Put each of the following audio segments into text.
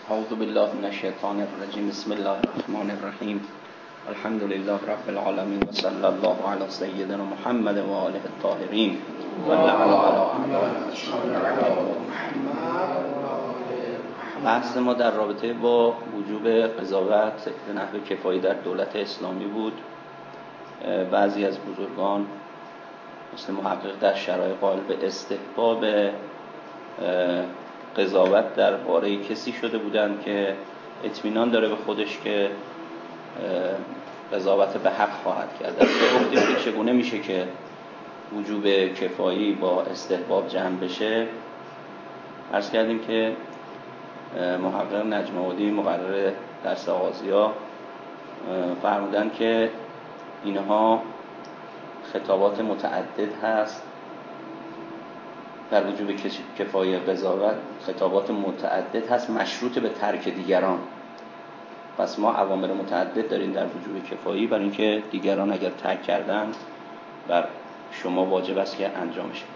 اعوذ بالله من الشیطان الرجیم. بسم الله الرحمن الرحیم. الحمد لله رب العالمین و صلی الله علی سیدنا محمد و آله الطاهرین و لعن علی بحث ما در رابطه با وجوب قضاوت به نحو کفایی در دولت اسلامی بود. بعضی از بزرگان مثل محقق در شرایع قائل به استحباب قضاوت درباره کسی شده بودند که اطمینان داره به خودش که قضاوت به حق خواهد کرد. در گفتیم که چگونه میشه که وجوب کفایی با استحباب جمع بشه. عرض کردیم که محقق نجم آبادی مقرر درس آغازیا فرمودن که اینها خطابات متعدد هست. در وجوب کفایی قضاوت خطابات متعدد هست مشروط به ترک دیگران. پس ما اوامر متعدد داریم در وجوب کفایی، برای اینکه دیگران اگر ترک کردن بر شما واجب است که انجامش بدید.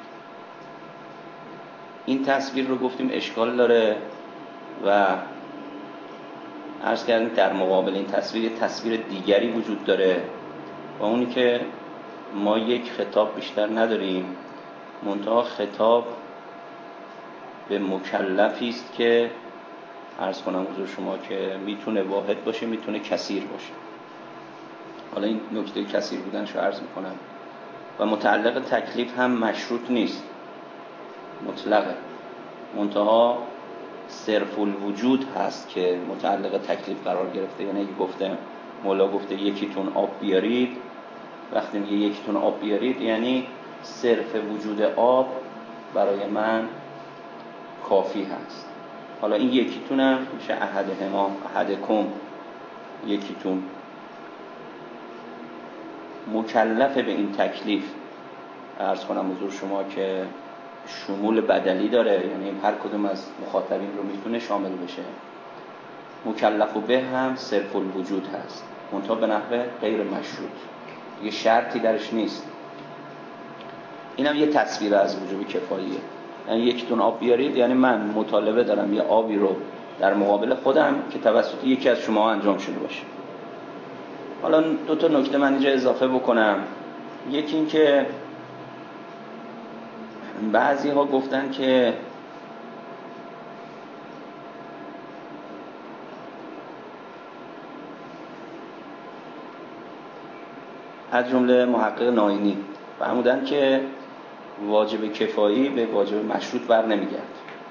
این تصویر رو گفتیم اشکال داره و عرض کردیم در مقابل این تصویر دیگری وجود داره و اونی که ما یک خطاب بیشتر نداریم، منتها خطاب به مکلفی است که عرض کنم حضور شما که میتونه واحد باشه میتونه کثیر باشه. حالا این نکته کثیر بودنشو عرض میکنم. و متعلق تکلیف هم مشروط نیست، مطلقه، منتها صرف الوجود هست که متعلق تکلیف قرار گرفته. یعنی اگه گفته مولا گفته یکیتون آب بیارید، وقتی میگه یکیتون آب بیارید یعنی صرف وجود آب برای من کافی هست. حالا این یکیتون هم میشه احدهما، احدکم، یکیتون. مکلف به این تکلیف عرض کنم حضور شما که شمول بدلی داره، یعنی هر کدوم از مخاطبین رو میتونه شامل بشه. مکلف به هم صرف الوجود هست، منتها به نحو غیر مشروط، دیگه شرطی درش نیست. این هم یه تصویر از وجوب کفاییه. یعنی یکیتون آب بیارید یعنی من مطالبه دارم یه آبی رو در مقابل خودم که توسط یکی از شما انجام شده باشه. حالا دو تا نکته من اینجا اضافه بکنم. یکی این که بعضی ها گفتن که از جمله محقق ناینی فرمودن که واجب کفایی به واجب مشروط بر نمیگرد،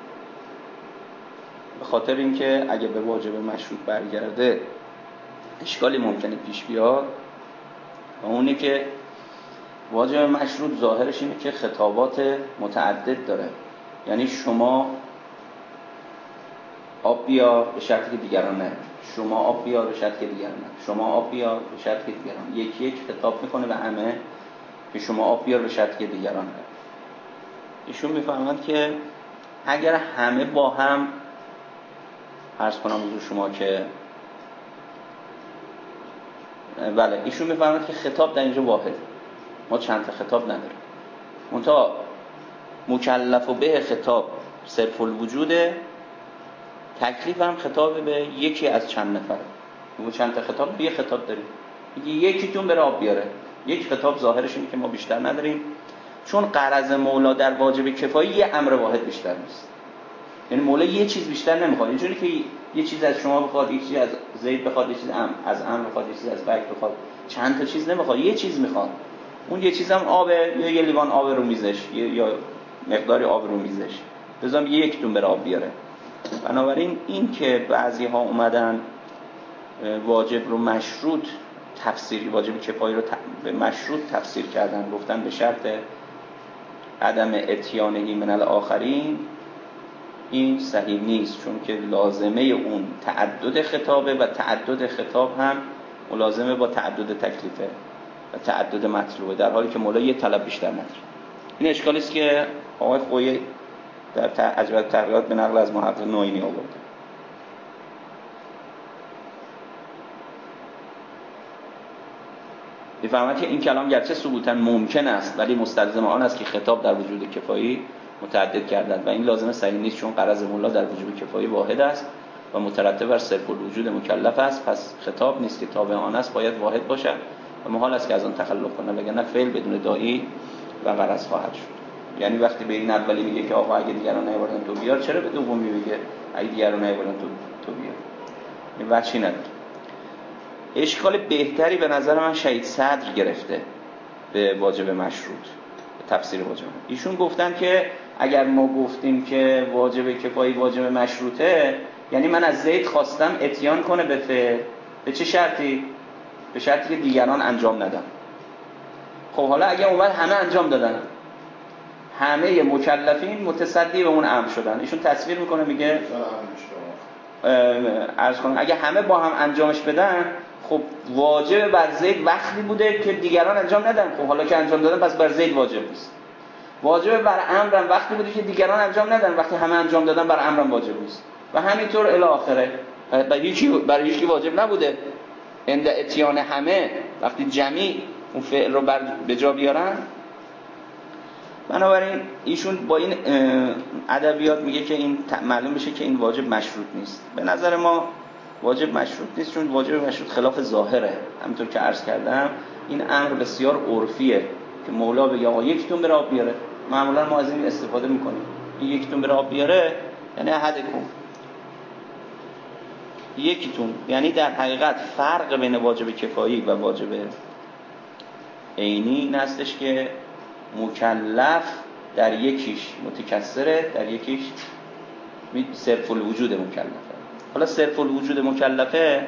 به خاطر اینکه اگه به واجب مشروط برگرده اشکالی ممکنه پیش بیاد و اونه که واجب مشروط ظاهرش اینه که خطابات متعدد داره. یعنی شما آب بیار به شرطی که دیگران نه، شما آب بیار به شرطی که دیگران نه، شما آب بیار به شرطی که دیگران. یکی یک خطاب میکنه به همه که شما آب بیار به شرطی که دیگران نه. ایشون میفهمند که اگر همه با هم عرض کنم حضور شما که بله، ایشون میفهمند که خطاب در اینجا واحد، ما چند تا خطاب نداریم، منتها مکلف به خطاب صرف الوجوده، تکلیف هم خطاب به یکی از چند نفره. ما چند تا خطاب، یه خطاب داریم، میگه یکیتون بره آب بیاره. یک خطاب ظاهرش اینه که ما بیشتر نداریم، چون غرض مولا در واجب کفایی یه امر واحد بیشتر نیست. یعنی مولا یه چیز بیشتر نمیخواد. اینجوری که یه چیز از شما بخواد، یه چیز از زید بخواد، یه چیز از عمرو بخواد، یه چیز از بکر بخواد، چند تا چیز نمیخواد، یه چیز میخواد. اون یه چیز هم آبه، یا یه لیوان آب رو میزش، یا مقداری آب رو میزش. لذا یکیتون بره آب بیاره. بنابراین این که بعضی ها اومدن واجب رو مشروط تفسیر، واجب کفایی رو به مشروط تفسیر کردن، گفتن به شرط عدم اتیانهی من الاخرین، این صحیح نیست، چون که لازمه اون تعدد خطابه و تعدد خطاب هم ملازمه با تعدد تکلیفه و تعدد مطلوبه، در حالی که مولا یه طلب بیشتر نداره. این اشکالی است که آقای خویی در عجبت تغییرات به نقل از محقق ناینی آورده. می‌فهمد که این کلام گرچه ثبوتاً ممکن است ولی مستلزم آن است که خطاب در وجود کفایی متعدد کردند و این لازمه صحیح نیست، چون غرض مولا در وجود کفایی واحد است و مترتب بر صرف الوجود مکلف است، پس خطاب نیست که تابع آن است باید واحد باشد و محال است که از آن تخلف کنه، وگرنه فعل بدون داعی و غرض خواهد شد. یعنی وقتی به این اولی میگه که آقا اگه دیگران نیاوردن تو بیار، چرا به دومی میگه اگه دیگران نیاوردن تو بیار؟ این وجهی نداره. اشکال بهتری به نظر من شهید صدر گرفته به واجب مشروط، به تفسیر واجب. ایشون گفتن که اگر ما گفتیم که واجب کفایی واجب مشروطه، یعنی من از زید خواستم اتیان کنه به فعل، به چه شرطی؟ به شرطی که دیگران انجام ندن. خب حالا اگه اومد همه انجام دادن، همه مکلفین متصدی به اون امر شدن، ایشون تصویر میکنه میگه عرض کنم اگه همه با هم انجامش بدن، خب واجب بر زید وقتی بوده که دیگران انجام ندن. خب حالا که انجام دادن پس بر زید واجب نیست. واجب بر امرم وقتی بوده که دیگران انجام ندن، وقتی همه انجام دادن بر امرم واجب نیست و همینطور الی آخره. برای هیچ کی واجب نبوده عند اتیان همه، وقتی جمعی اون فعل رو به جا بیارن. بنابراین ایشون با این ادبیات میگه که این معلوم بشه که این واجب مشروط نیست. به نظر ما واجب مشروط نیست، چون واجب مشروط خلاف ظاهره. همونطور که عرض کردم این امر بسیار عرفیه که مولا بگه آقا یکیتون بره آب بیاره. معمولا ما از این استفاده میکنیم، این یکیتون بره آب بیاره یعنی احدکم، یکیتون. یعنی در حقیقت فرق بین واجب کفایی و واجب عینی این هستش که مکلف در یکیش متکثره، در یکیش صرف الوجود مکلفه. حالا صرف الوجود مکلفه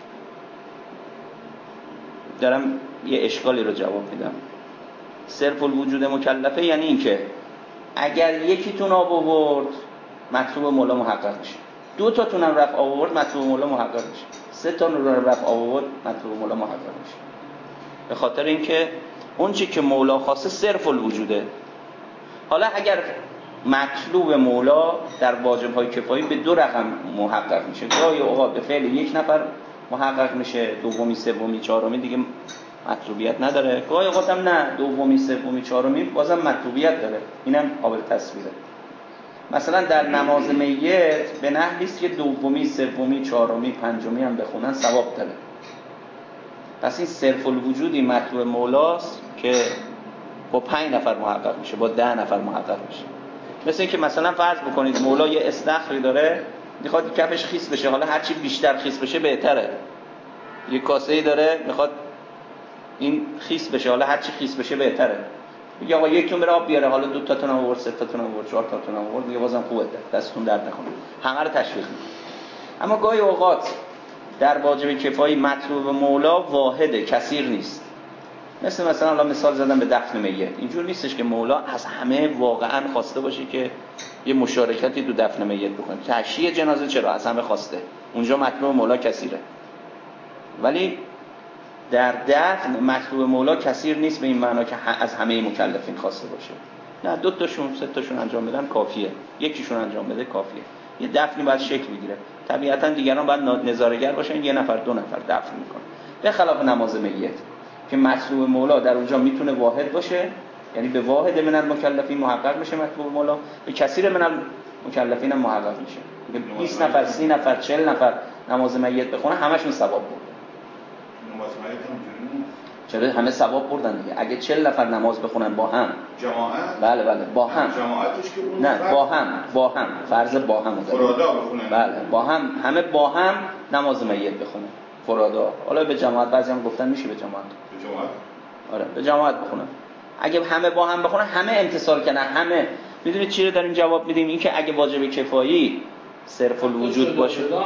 دارم یه اشکالی رو جواب میدم. صرف الوجود مکلفه یعنی این که اگر یکیتون آب آورد مطلوب مولا محقق میشه، دو تاتون هم رفع آب آورد مطلوب مولا محقق میشه، سه تا رو رفع آب آورد مطلوب مولا محقق میشه. به خاطر اینکه اون چی که مولا خواسته صرف الوجوده. حالا اگر مطلوب مولا در واجب‌های کفایی به دو رقم محقق میشه، گاهی اوقات به فعل یک نفر محقق میشه، دومی سومی چهارمی دیگه مطلوبیت نداره، گاهی اوقات هم نه، دومی سومی چهارمی بازم مطلوبیت داره، اینم قابل تصویره. مثلا در نماز میت به نحوی است که دومی سومی چهارمی پنجمی هم بخونن ثواب داره. پس این صرف الوجودی مطلوب مولاست که با 5 نفر محقق میشه، با 10 نفر محقق میشه. مثل این که مثلا فرض بکنید مولا یه استخری داره میخواد کفش خیس بشه، حالا هرچی بیشتر خیس بشه بهتره. یه کاسه‌ای داره میخواد این خیس بشه، حالا هرچی خیس بشه بهتره. میگه آقا یکتون بره آب بیاره، حالا 2 تاتون آورد، 3 تاتون آورد، 4 تاتون آورد، میگه بازم خوبه، دستتون درد نکنه، همه رو تشویق میکنه. اما گاهی اوقات در واجب کفایی مطلوب مولا واحده، کثیر نیست. مثلا الان مثال زدم به دفن میت، اینجور نیستش که مولا از همه واقعا خواسته باشه که یه مشارکتی تو دفن میت بکنه. تشییع جنازه چرا از همه خواسته، اونجا مطلوب مولا کثیره. ولی در دفن مطلوب مولا کثیر نیست به این معنا که از همه مکلفین خواسته باشه. نه، 2 تاشون 3 تاشون انجام بدن کافیه، یکیشون انجام بده کافیه. یه دفنی باید شکل بگیره، طبیعتا دیگران باید نظاره‌گر باشن، 1 نفر 2 نفر دفن میکنه. به خلاف نماز میت که مطلوب مولا در اونجا میتونه واحد باشه، یعنی به واحد من المکلفین محقق میشه مطلوب مولا، به کثیر من المکلفین هم محقق میشه. 20 نفر 30 نفر 40 نفر نماز میت بخونه همشون ثواب برد. نماز میت هم چرا همه ثواب بردن دیگه. اگه 40 نفر نماز بخونن با هم جماعت، بله با هم جماعتش که اون نه با هم فرض با هم فرادا بخونن، بله با هم، همه با هم نماز میت بخونن فرادا. حالا به جماعت بعضی هم گفتن میشه به جماعت آره به جماعت بخونن. اگه همه با هم بخونن همه امتثال کنن، همه. میدونید چی رو داریم جواب میدیم؟ این که اگه واجب کفایی صرف الوجود باشه نه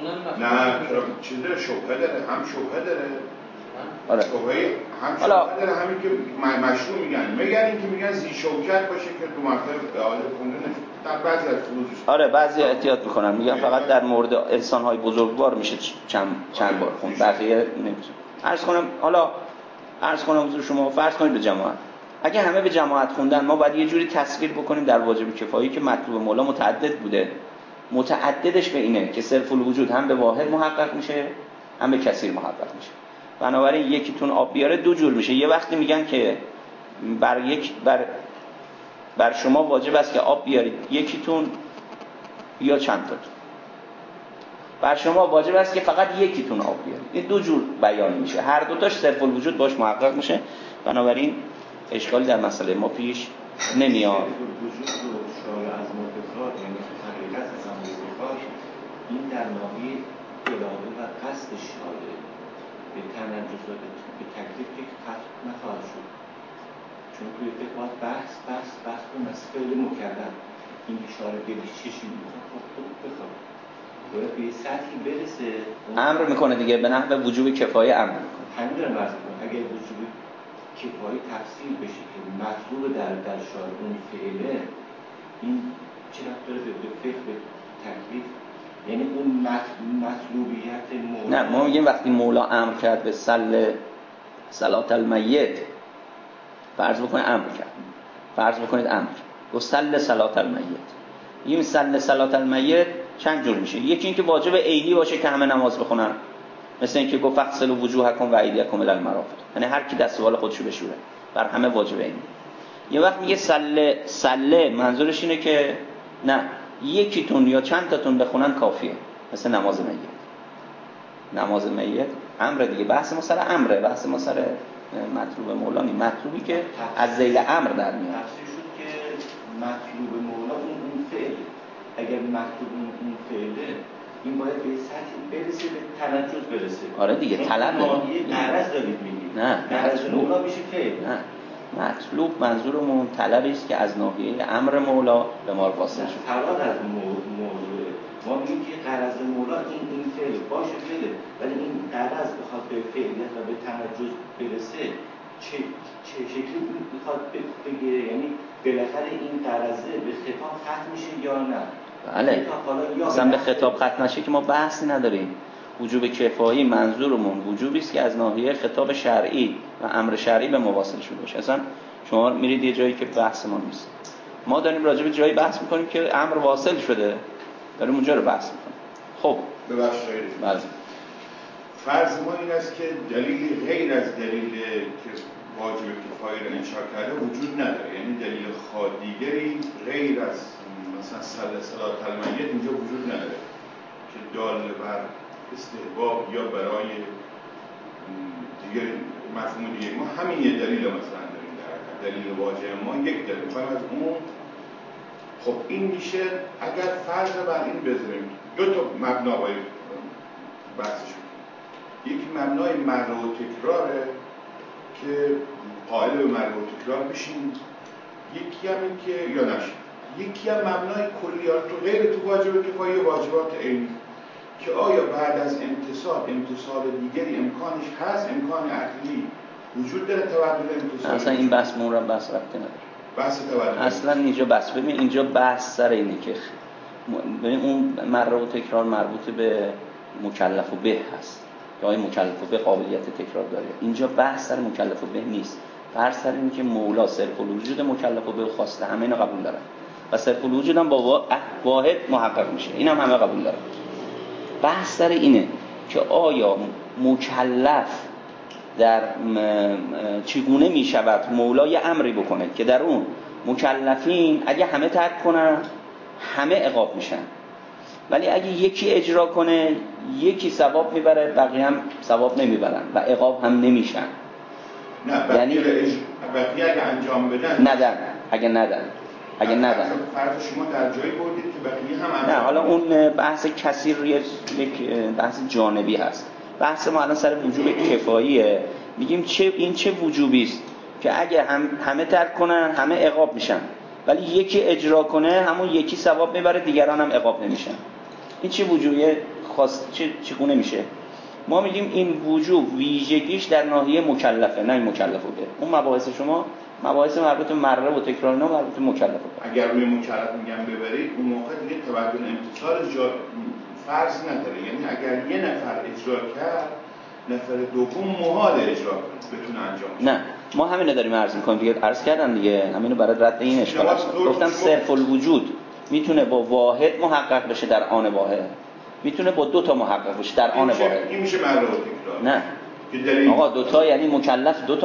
چیز داره، شبهه داره، هم شبهه داره. آره. حالا داره همین که مشروع میگن این که میگن زی شوکت باشه که تو مرتبه اعاده خوندن در بعضی از فروزش. آره بعضی احتیاط میکنن، میگن فقط در مورد انسان‌های بزرگوار میشه چند بار خوند، بقیه نمیشه. عرض کنم حضور شما، فرض کنید به جماعت، اگه همه به جماعت خوندن، ما باید یه جوری تصویر بکنیم در واجب کفایی که مطلوب مولا متعدد بوده. متعددش به اینه که صرف الوجود هم به واحد محقق میشه هم به کثیر محقق میشه. بنابراین یکیتون آب بیاره 2 جور میشه. یه وقتی میگن که بر شما واجب است که آب بیارید، یکیتون یا چند تاتون. بر شما واجب است که فقط یکیتون آب بیارید. این دو جور بیان میشه، هر دوتاش صرف الوجود باش محقق میشه، بنابراین اشکالی در مسئله ما پیش نمیاد. وجود رو شامل از متفاوت، یعنی حقیقت از متفاوت، این در ناحیه اراده و قصد شارع به تنجس و به تکلیف که خط نخواهد شد، چون توی فقه بحث کنم از فعل مکرر این شارع دلش چشی میکنه، خب بخواب باید به سطحی برسه امر میکنه دیگه، به نحو وجوب کفایه امر میکنه. همین دارم عرض میکنم اگر وجوب کفایه تفصیل بشه که مطلوب در شارع اون فعله، این چه ربط داره به فقه به تکلیف؟ یعنی اون مطلوبیت مولا. نه، ما میگیم وقتی مولا امر کرد به صلات المیت، فرض بکنید امر کرد، فرض بکنید امر گفت صل صلات المیت. این صلات المیت چند جور میشه؟ یکی این که واجب عینی باشه که همه نماز بخونن، مثل اینکه گفت اغسلوا وجوهکم و ایدیکم الی المرافق، یعنی هر کی دستوال خودشو بشوره، بر همه واجب عینی. یه وقت میگه صله منظورش اینه که نه یکیتون یا چند تاتون بخونن کافیه، مثل نماز میت. نماز میت امر دیگه، بحث ما سر امره، بحث ما سر مطلوب مولا نی، مطلوبی که از ذیل امر در میاد. تفسیر شد که مطلوب مولا اون فعل، اگر مطلوب اون فعله، این باید به سطحی برسه به تنجس برسه. آره دیگه، طلب ناحیه غرض دارید میگید. نه، غرض مولا میشه فعل. نه، مطلوب منظورمون طلبی است که از ناحیه امر مولا به ما واصل شد. فراد از موضوع ما میگیم که غرض مولا این فعل باشه فعله، ولی این غرض بخواد به فعلیت و به تنجس برسه چه شکلی میخواد بگیره؟ یعنی بالاخره این غرضه به خطاب ختم میشه یا نه؟ بله، مثلا به خطاب ختم نشه که ما بحثی نداریم. وجوب کفایی منظورمون وجوبی است که از ناحیه خطاب شرعی و امر شرعی به مواصل شده باشه. اصلا شما میرید یه جایی که بحث ما نیست، ما داریم راجع به جایی بحث میکنیم که امر واصل شده، داریم اونجا رو بحث میکنیم. خب ببخشید، بله، فرض ما این است که دلیل غیر از دلیل که واجب کفایه رو انشا کرده وجود نداره، یعنی دلیل دیگری غیر از مثلا صلات المیت اینجا وجود نداره که دال بر استحباب یا برای دیگر مفهوم دیگه. ما همین یه دلیل مثلا داریم، در دلیل واجب ما یک دلیل فقط از اون. خب این میشه اگر فرض بر این بذاریم دو تا مبنا باید بحثش کنیم. یک مبنای مرء و تکراره که قائل به مرء و تکرار بشیم، یکی هم این که یا نشیم، یکی هم مبنای کلیات تو غیر تو واجب کفایه واجبات عینی که آیا بعد از امتصال دیگری امکانش هست، امکان عقلی وجود داره تبدل امتصال. اصلا این بحث مون رو بحث رفته نداره، بحث تبدل اصلا اینجا بحث. ببین اینجا بحث سر اینه که ببین اون مره و تکرار مربوط به مکلف و به هست که آیا مکلف و به قابلیت تکرار داره. اینجا بحث سر مکلف و به نیست، بحث سر اینه که مولا صرف الوجود مکلف و به خواسته، همه اینا قبول دارن و صرف الوجود هم با واحد محقق میشه، این هم همه قبول دارن. بحث سر اینه که آیا مکلف در چگونه می شود مولا یه امری بکنه که در اون مکلفین اگه همه ترک کنن همه عقاب میشن، ولی اگه یکی اجرا کنه یکی ثواب میبره بقیه هم ثواب نمیبرن و عقاب هم نمیشن. نه یعنی بقیه اگه انجام بدن اگه ندن فرض شما در جایی بردید که بقیه هم انجام. نه، حالا اون بحث کثیر یک بحث جانبی هست. بحث ما الان سر وجوب کفاییه. میگیم این چه وجوبی است که اگه همه ترک کنن همه عقاب میشن، ولی یکی اجرا کنه همون یکی ثواب میبره دیگران هم عقاب نمیشن. این چه وجوبیه خاص چگونه میشه؟ ما میگیم این وجوب ویژگیش در ناحیه مکلفه، نه مکلف بوده. اون مباحث شما مباحث مربوط به مره و تکرار اینا مربوط به مکلف بوده. اگر روی مکلف میگم ببرید اون موقع دیگه تبدل امتصال فرض نداره، یعنی اگر یه نفر اجرا کرد نفر دوم محال اجرا کنه بتونه انجام بشه. نه، ما همینو داریم عرض می‌کنیم دیگه، عرض کردم دیگه، همینو برای رد این اشکال است. گفتم صرف الوجود میتونه با واحد محقق بشه در آن واحد، میتونه با دو تا محقق بشه در آن واحد. این میشه مره و تکرار. نه آقا دو تا یعنی مکلف، دو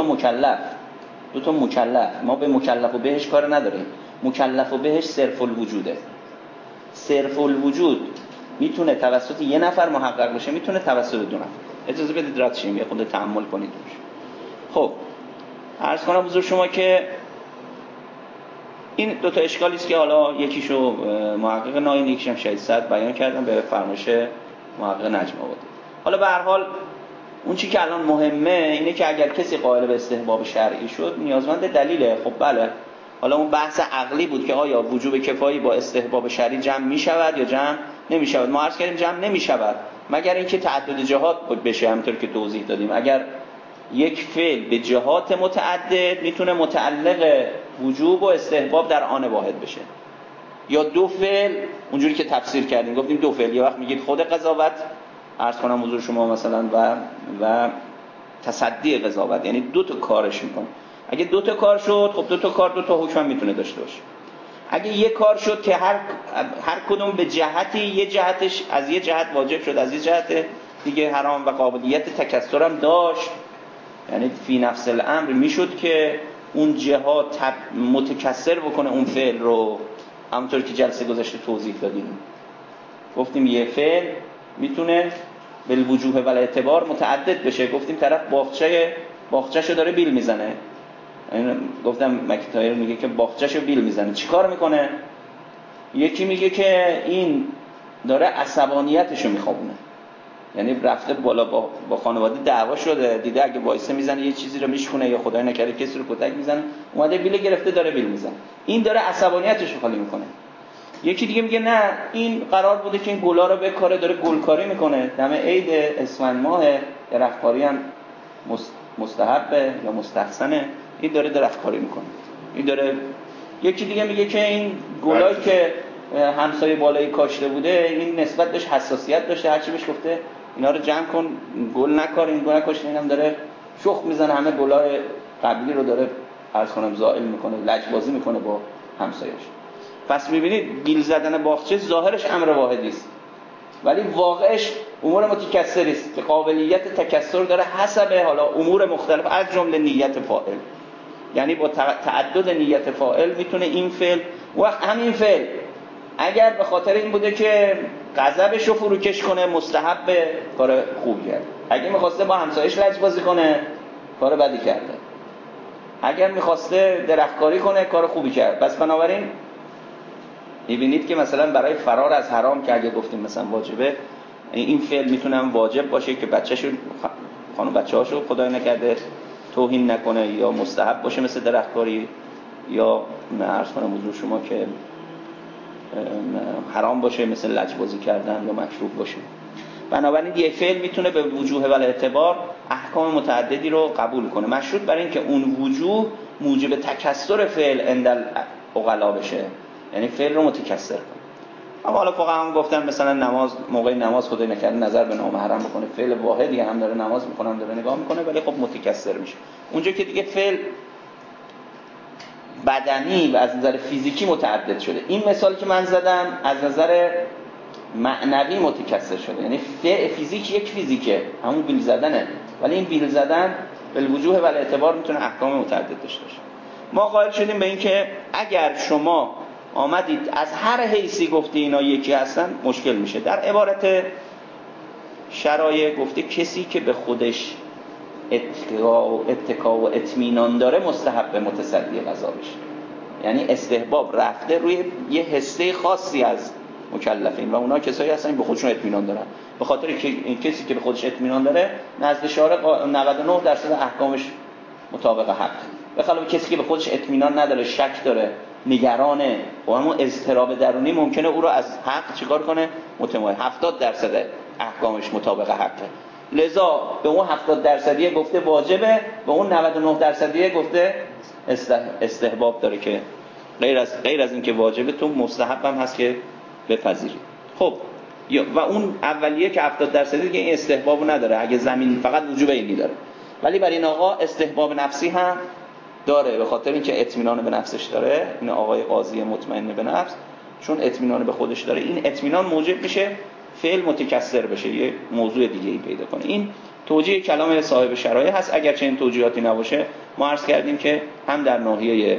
تا مکلف. ما به مکلف و بهش کار نداریم. مکلف و بهش صرف الوجوده. صرف الوجود میتونه توسط یه نفر محقق بشه، میتونه توسط دو نفر. اجازه بدید رد شیم یه خود تأمل کنید روش. خب عرض کنم حضور شما که این دو تا اشکالی است که حالا یکیشو محقق ناین، یکیشم شهید صدر بیان کردن به فرمایش محقق نجم آبادی. حالا به هر حال اون چی که الان مهمه اینه که اگر کسی قائل به استحباب شرعی شد نیازمند دلیله. خب بله، حالا اون بحث عقلی بود که آیا وجوب کفایی با استحباب شرعی جمع می شود یا جمع نمی شود. ما عرض کردیم جمع نمی شود مگر اینکه تعدد جهات بشه، همونطور که توضیح دادیم. اگر یک فعل به جهات متعدد میتونه متعلق وجوب و استحباب در آن واحد بشه، یا دو فعل اونجوری که تفسیر کردیم گفتیم دو فعل، یه وقت میگید خود قضاوت عرض کنم حضور شما مثلا و تصدی قضاوت، یعنی دو تا کارش میکنه. اگه دو تا کار شد خب دو تا کار دو تا حکم میتونه داشته باشه. اگه یک کار شد که هر کدوم به جهتی، یه جهتش از یه جهت واجب شد، از یه جهت دیگه حرام و قابلیت تکثر هم داشت، یعنی فی نفس الامر میشد که اون جهات متکثر بکنه اون فعل رو. همونطور که جلسه گذشته توضیح دادیم گفتیم یه فعل میتونه بالوجوه و الاعتبار متعدد بشه. گفتیم طرف باغچه‌شو داره بیل میزنه، گفتم مکتایر میگه که باغچه‌شو بیل میزنه، چیکار میکنه؟ یکی میگه که این داره عصبانیتشو میخوابونه، یعنی رفته بالا با خانواده دعوا شده، دیده اگه وایسه میزنه یه چیزی رو میشکونه یا خدای نکرده کسی رو کتک میزنه، اومده بیل گرفته داره بیل میزنه، این داره عصبانیتشو خالی میکنه. یکی دیگه میگه نه، این قرار بوده که این گلا رو بکاره، داره گلکاری میکنه، دم عید اسفند ماه، درختکاری هم مستحبه یا مستحسنه، این داره درختکاری میکنه، این داره. یکی دیگه میگه که این گلایی که همسایه بالایی کاشته بوده این نسبت بهش حساسیت داشته، هرچی بهش گفته اینا رو جمع کن گل نکار، این گل نکاشته، اینم داره شخم میزنه، همه گلای قبلی رو داره عرض کنم زائل میکنه، لجبازی میکنه با همسایه‌اش. پس میبینید بیل زدن باغچه ظاهرش امر واحدی است ولی واقعش امور متکثری است که قابلیت تکثر داره حسب حالا امور مختلف از جمله نیت فاعل. یعنی با تعدد نیت فاعل میتونه این فعل وقت همین فعل اگر به خاطر این بوده که غضبش رو فروکش کنه مستحب کار خوبی کرد، اگه میخواسته با همسایش لجبازی کنه کار بدی کرده، اگر میخواسته درختکاری کنه کار خوبی کرد. پس بنابراین میبینید که مثلا برای فرار از حرام که اگه گفتیم مثلا واجبه، این فعل میتونه واجب باشه که خانم بچه‌هاشو خدای نکرده توهین نکنه، یا مستحب باشه مثل درختکاری، یا عرض کنم حضور شما که حرام باشه مثل لجبازی کردن، یا مکروه باشه. بنابراین یک فعل میتونه به وجوه و اعتبار احکام متعددی رو قبول کنه، مشروط بر این که اون وجوه موجب تکثر فعل عند العقلا بشه، یعنی فعل رو متکثر کنه. اما حالا فقها هم گفتن مثلا نماز، موقع نماز خدای نکرده نظر به نامحرم بکنه، فعل واحدی هم داره نماز میکنه هم داره نگاه میکنه ولی خب متکثر میشه. اونجا که دیگه فعل بدنی و از نظر فیزیکی متعدد شده. این مثالی که من زدم از نظر معنوی متکثر شده، یعنی فیزیک یک فیزیکه همون بیل زدنه، ولی این بیل زدن بالوجوه و الاعتبار میتونه احکام متعدد داشته باشه. ما قائل شدیم به این که اگر شما آمدید از هر حیثی گفتی اینا یکی هستن مشکل میشه. در عبارت شرایع گفته کسی که به خودش اتکا و اطمینان داره مستحب متصدی قضا بشه، یعنی استحباب رفته روی یه حصه خاصی از مکلفین و اونا کسایی هستن که به خودشون اطمینان دارن. به خاطر که این کسی که به خودش اطمینان داره نزد شارع 99% احکامش مطابق حق، به خلاف کسی که به خودش اطمینان نداره، شک داره، نگرانه، با همون اضطراب درونی ممکنه او رو از حق چیکار کنه؟ متمایل. 70% احکامش مطابق حقه، لذا به اون 70% گفته واجبه، به اون 99% گفته استحباب داره که غیر از این که واجبه تو مستحب هم هست که بپذیری. خب و اون اولیه که 70% دیگه این استحبابو نداره، اگه زمین فقط وجوب اینی داره، ولی برای این آقا استحباب نفسی هم داره به خاطر اینکه اطمینان به نفسش داره. این آقای قاضی مطمئن به نفس چون اطمینان به خودش داره، این اطمینان موجب میشه فعل متکثر بشه، یه موضوع دیگه ای پیدا کنه. این توجیه کلام صاحب شرایع هست. اگرچه این توجیهاتی نباشه ما عرض کردیم که هم در ناحیه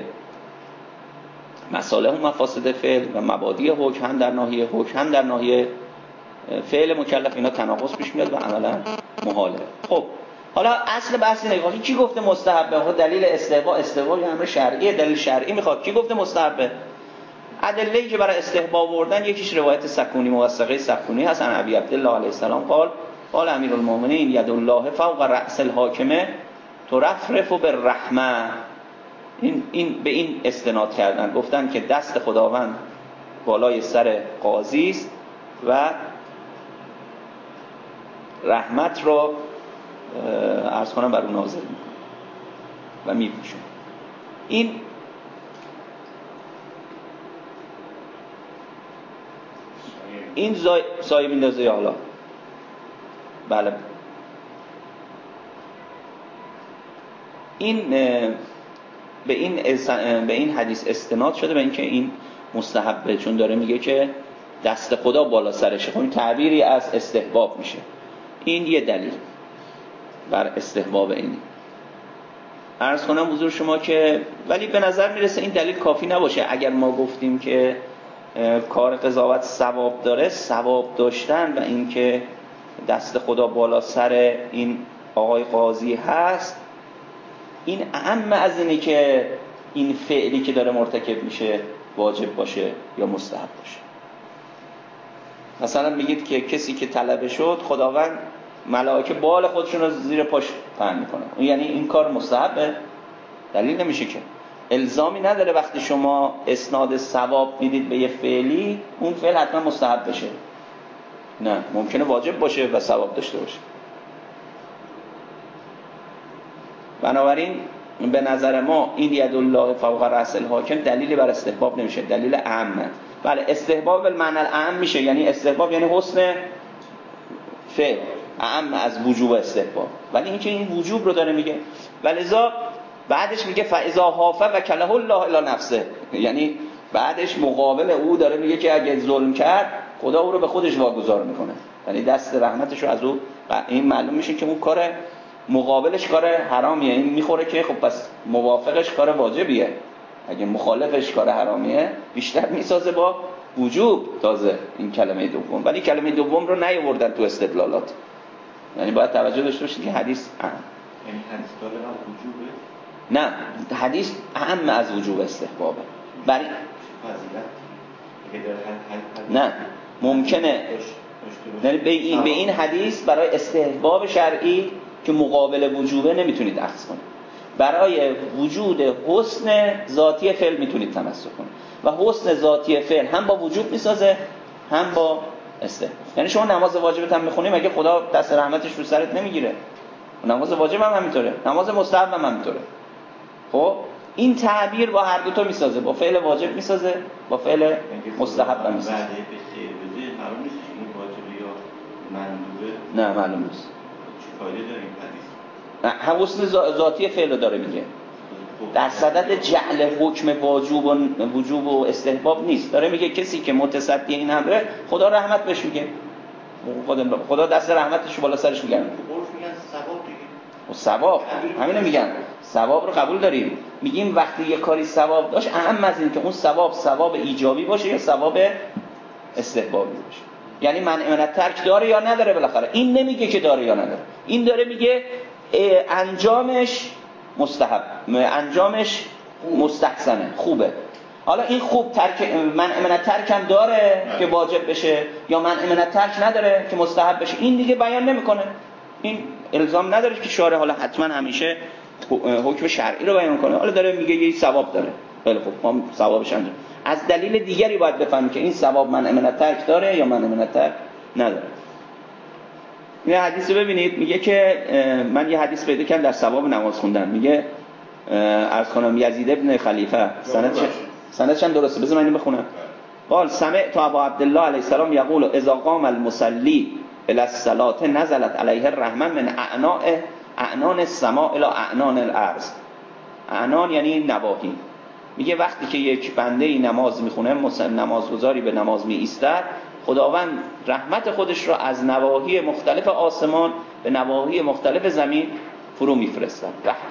مصالح و مفاسد فعل و مبادی حکم، هم در ناحیه حکم، هم در ناحیه فعل مکلف اینا تناقض پیش میاد و عملا محاله. خب حالا اصل بحث نگاهی کی گفته مستحبه؟ دلیل استحباب یه امر شرعیه، دلیل شرعی میخواد. کی گفته مستحبه؟ ادله‌ای که برای استحباب آوردن یکیش روایت سکونی موثقه سکونی هست عن ابی عبدالله علیه السلام قال امیرالمومنین ید الله فوق رأس الحاکمه ترفرف بالرحمه. این به این استناد کردن، گفتن که دست خداوند بالای سر قاضی است و رحمت رو عرض کنم بر اون نازل میکنه و میپوشونه. این سایه میندازه حالا. بله این به این حدیث استناد شده به اینکه این مستحبه، چون داره میگه که دست خدا بالا سرشه. خب این تعبیری از استحباب میشه. این یه دلیل بر استحباب اینی. عرض کنم حضور شما که ولی به نظر میرسه این دلیل کافی نباشه. اگر ما گفتیم که کار قضاوت ثواب داره، ثواب داشتن و اینکه دست خدا بالا سر این آقای قاضی هست، این اهم از اینه که این فعلی که داره مرتکب میشه واجب باشه یا مستحب باشه. مثلا میگید که کسی که طلبه شد، خداوند ملائکه بال خودشون رو زیر پاش پهن میکنه، یعنی این کار مستحبه؟ دلیل نمیشه که. الزامی نداره وقتی شما اسناد ثواب میدید به یه فعلی اون فعل حتما مستحب بشه. نه، ممکنه واجب باشه و ثواب داشته باشه. بنابراین به نظر ما این ید الله فوق رأس الحاکم دلیلی بر استحباب نمیشه، دلیل اعمه. بله استحباب بالمعنی الاعم میشه، یعنی استحباب یعنی حسن فعل اعم از وجوب استحباب، ولی اینکه این وجوب رو داره میگه. ولذا بعدش میگه فاذا حافظ وکله الله الی نفسه، یعنی بعدش مقابل او داره میگه که اگه ظلم کرد خدا او رو به خودش واگذار میکنه، یعنی دست رحمتش رو از او. این معلوم میشه که اون کار مقابلش کار حرامیه، این میخوره که خب پس موافقش کار واجبیه، اگه مخالفش کار حرامیه بیشتر میسازه با وجوب. تازه این کلمه دوم، ولی کلمه دوم رو نیاوردن تو استدلالات، یعنی باید توجه داشته باشید که حدیث یعنی حدیث داره وجوبه؟ نه، حدیث اهم از وجوب استحبابه. برای نه ممکنه یعنی به این حدیث برای استحباب شرعی که مقابل وجوبه نمیتونید اخذ کنید، برای وجود حسن ذاتی فعل میتونید تمسک کنید و حسن ذاتی فعل هم با وجوب میسازه هم با استحباب. یعنی شما نماز واجبت هم میخونی مگه خدا دست رحمتش رو سرت نمیگیره؟ نماز واجب هم همینطوره، نماز مستحب هم همینطوره. خب این تعبیر با هر دو تا میسازه، با فعل واجب میسازه با فعل مستحب هم میسازه. وعده به خیر بده معلوم نیست این واجبه یا مندوبه. نه معلوم نیست. چه فایده داره این حدیث؟ نه حسن ذاتی فعل داره میگه، در صدد جعل حکم وجوب و استحباب نیست. داره میگه کسی که متصدی این امره خدا رحمت بهش میگه، خدا دست رحمتش بالا سرش میگه. عرف میگن ثواب دیگه. و ثواب همینو میگن، ثواب رو قبول داریم. میگیم وقتی یه کاری ثواب داشت اهم از این که اون ثواب ایجابی باشه یا ثواب استحبابی باشه. یعنی منع من ترک داره یا نداره. بالاخره این نمیگه که داره یا نداره، این داره میگه انجامش مستحب، انجامش مستحسنه، خوبه. حالا این خوب منع من ترک هم داره که واجب بشه یا منع من ترک نداره که مستحب بشه، این دیگه بیان نمیکنه. این الزام نداره که شارع حالا حتما همیشه حکم شرعی رو بیان کنه. حالا داره میگه یه ثواب داره، خیلی خوب ما ثوابش انجام. از دلیل دیگری باید بفهمیم که این ثواب منع من ترک داره یا منع من ترک نداره. این حدیث رو ببینید، میگه که من یه حدیث پیدا کردم در ثواب نماز خوندن. میگه عرض کنم یزید ابن خلیفه سندش هم درسته، بذار من اینو بخونم. قال سمعت ابا عبدالله علیه السلام یقول اذا قام المصلی الى الصلاه نزلت علیه الرحمه من اعنان السماء الى اعنان الارض. اعنان یعنی نواحی. میگه وقتی که یک بنده نماز میخونه، نمازگزاری به نماز می ایستد، خداوند رحمت خودش را از نواحی مختلف آسمان به نواحی مختلف زمین فرو میفرستد.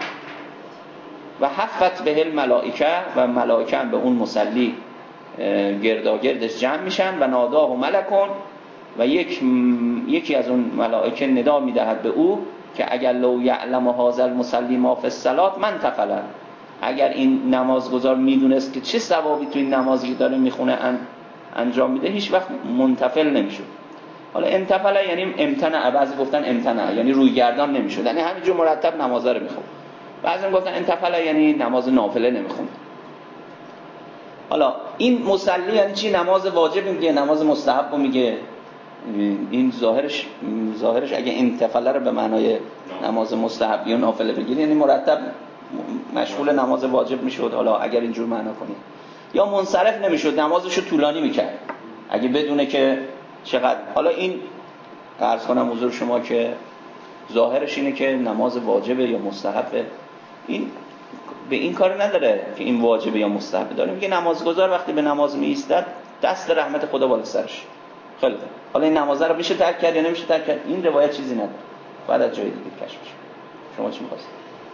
و حفت به الملائکه، و ملائکه به اون مصلی گرداگردش جمع میشن و ناداه و ملکون و یکی از اون ملائکه ندا میدهد به او که اگر لو یعلم هذا المصلی ما فی الصلاه من تفلا، اگر این نمازگزار میدونست که چه ثوابی تو این نمازی داره میخونه انجام میده هیچ وقت منتفل نمیشد. حالا انتفل یعنی امتنع، بعضی گفتن امتنع یعنی رویگردان نمیشد، یعنی همینجور مرتب نماز رو میخوند. بعضی گفتن انتفل یعنی نماز نافله نمیخوند. حالا این مصلی یعنی چی؟ نماز واجب میگه، نماز مستحب رو میگه. این ظاهرش اگه انتفال رو به معنای نماز مستحب یا نافله بگیری یعنی مرتب مشغول نماز واجب میشد. حالا اگر اینجور معنا کنی، یا منصرف نمیشد، نمازشو طولانی میکرد اگه بدونه که چقدر. حالا این عرض کنم حضور شما که ظاهرش اینه که نماز واجبه یا مستحبه، این به این کار نداره که این واجبه یا مستحبه. داره میگه نمازگزار وقتی به نماز میایستد دست رحمت خدا بالا سرش. خیلی خوب، حالا این نماز رو میشه ترک کرد یا نمیشه ترک کرد؟ این روایت چیزی نداره، بعد از جای دیگه کشف بشه. شما چی می‌خواستید؟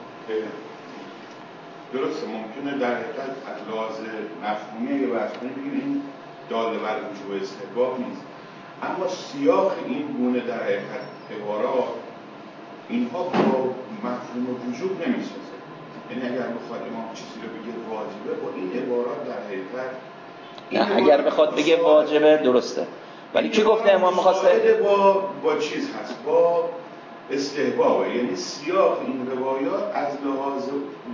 درسته، ممکنه در حقیقت از لحاظ مفهومی یا بحث کنیم بگیم این دال بر وجوب استحباب نیست، اما سیاق این گونه در حقیقت عبارات اینها با مفهوم وجوب نمی‌سازه. یعنی اگر بخواد امام چیزی رو بگه واجبه، با این عبارات در حقیقت نه، اگر بخواد بگه واجبه درسته، ولی کی گفته امام می‌خواسته با چیز هست، با استحبابه. یعنی سیاق این روایات از لحاظ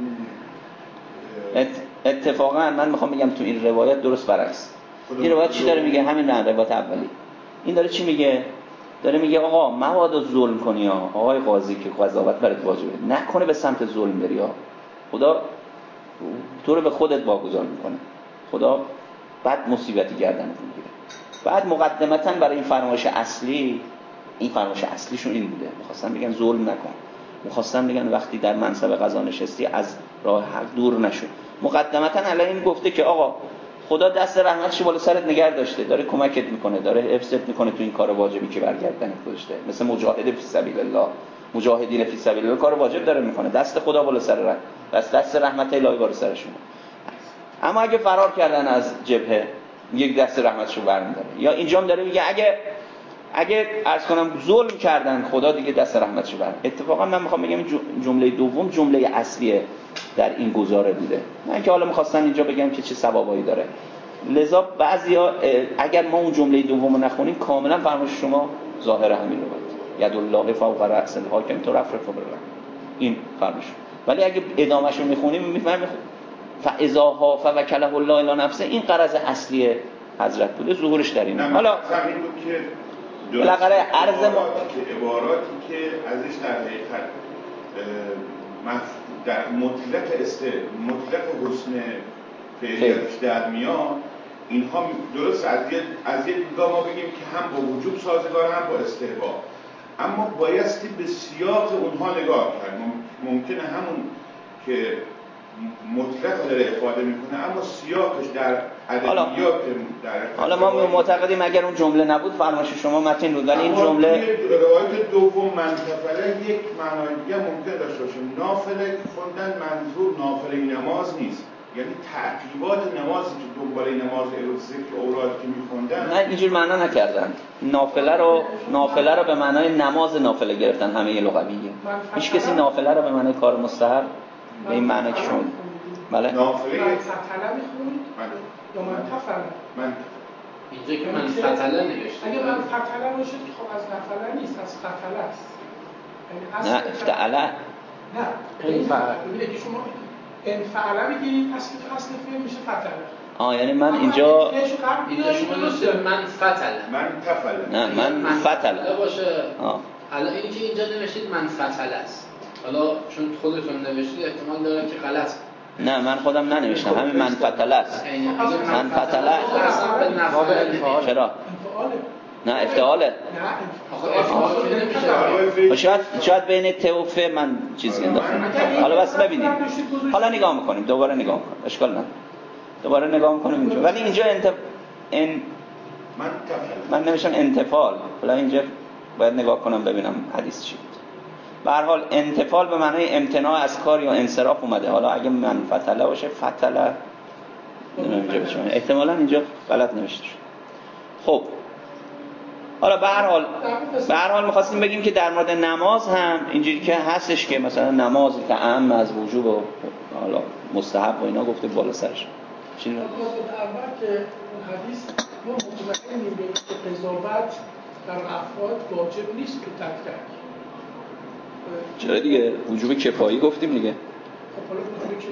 اتفاقا من میخوام بگم تو این روایت درست برعکس. این روایت چی داره میگه؟ همین روایت اولی این داره چی میگه؟ داره میگه آقا مبادا ظلم کنی ها، آقای قاضی که قضاوت برات واجبه، نکنه به سمت ظلم بری ها. خدا تو رو به خودت واگذار میکنه، خدا بعد مصیبتی گردنت میگیره. بعد مقدمتاً برای این فرمایش اصلی، این فرمایش اصلیشون این بوده، میخواستن بگن ظلم نکن، میخواستن بگن وقتی در منصب قضا نشستی از راه حق دور نشو. مقدمتاً علی این گفته که آقا خدا دست رحمتش بالا سرت نگه داشته، داره کمکت میکنه، داره حفظت میکنه تو این کار واجبی که برگردنت گذاشته. مثل مجاهد فی سبیل الله، مجاهدین فی سبیل الله کار واجب داره میکنه، دست خدا بالا سر دست رحمت الهی بالا سرشون. اما اگه فرار کردن از جبهه یک دست رحمتشو برمی‌داره. یا اینجا هم داره میگه اگه عرض کنم ظلم کردن خدا دیگه دست رحمتشو برمی‌داره. اتفاقا من میخوام بگم جمله دوم جمله اصلیه در این گزاره بوده، من که حالا میخواستم اینجا بگم که چه ثوابایی داره. لذا بعضیا اگر ما اون جمله دومو نخونیم کاملا فرمایش شما ظاهر همین رو بود، ید الله فوق رأس الحاکم ترفرف بالرحم، این فرمایش. ولی اگه ادامهشو میخونیم میفهمیم فاذا ها فوکله الله الی نفسه، این غرض اصلی حضرت بوده، ظهورش در این. حالا همین بود که بالاخره عرض ما عباراتی که ازش در حقیقت در مطلق حسن فعلیتش در میان، اینها درست از یه دیدگاه ما بگیم که هم با وجوب سازگار هم با استحباب، اما بایستی به سیاق اونها نگاه کرد. ممکنه همون که مطلق داره افاده میکنه اما سیاقش در ادبیات حالا ما معتقدیم اگر اون جمله نبود فرمایش شما متن بود، ولی این جمله روایت دوم منتفله یک معنای دیگه ممکن داشته باشه. نافله خوندن منظور نافله نماز نیست، یعنی تعقیبات نمازی که دنباله نماز ذکر اورادی که میخوندن، نه اینجور معنا نکردن. نافله رو به معنای نماز نافله گرفتن همه لغویه. هیچ کسی نافله رو به معنای کار مستحب به این معنی که شما بله نافله منفتله میخونید یا منتفله؟ اینجا که منفتله نوشته، اگه منفتله باشه که خب از نفله نیست، از فتله است. نه افتعله، نه ببینید که شما انفعله بگیرید اصل فعل میشه فتله. یعنی من اینجا شما داشته منفتله، نه منفتله باشه. حالا اینی که اینجا نوشتید منفتله است، حالا چون خودتون نوشتید احتمال داره که غلط. نه من خودم ننوشتم، همین منفتله است. منفتله چرا؟ نه افتعاله. شاید بین ت و من چیزی انداختم. حالا بس ببینیم، حالا نگاه میکنیم، دوباره نگاه میکنیم، اشکال نداره، دوباره نگاه میکنیم اینجا. ولی اینجا من نوشتم انتفال، حالا اینجا باید نگاه کنم ببینم حدیث چی بود. به هر حال انتفال به معنای امتناع از کار یا انصراف اومده. حالا اگه منفتله باشه فتله اینجا بچه احتمالاً اینجا غلط نوشته شد. خب حالا به هر حال می‌خواستیم بگیم که در مورد نماز هم اینجوری که هستش که مثلا نمازی که اعم از وجوب و حالا مستحب و اینا گفته بالا سرش. چی اول که اون حدیث ما مطمئنیم به که قضاوت در افراد واجب نیست تو تک تک. چرا دیگه وجوب کفایی گفتیم دیگه. خب حالا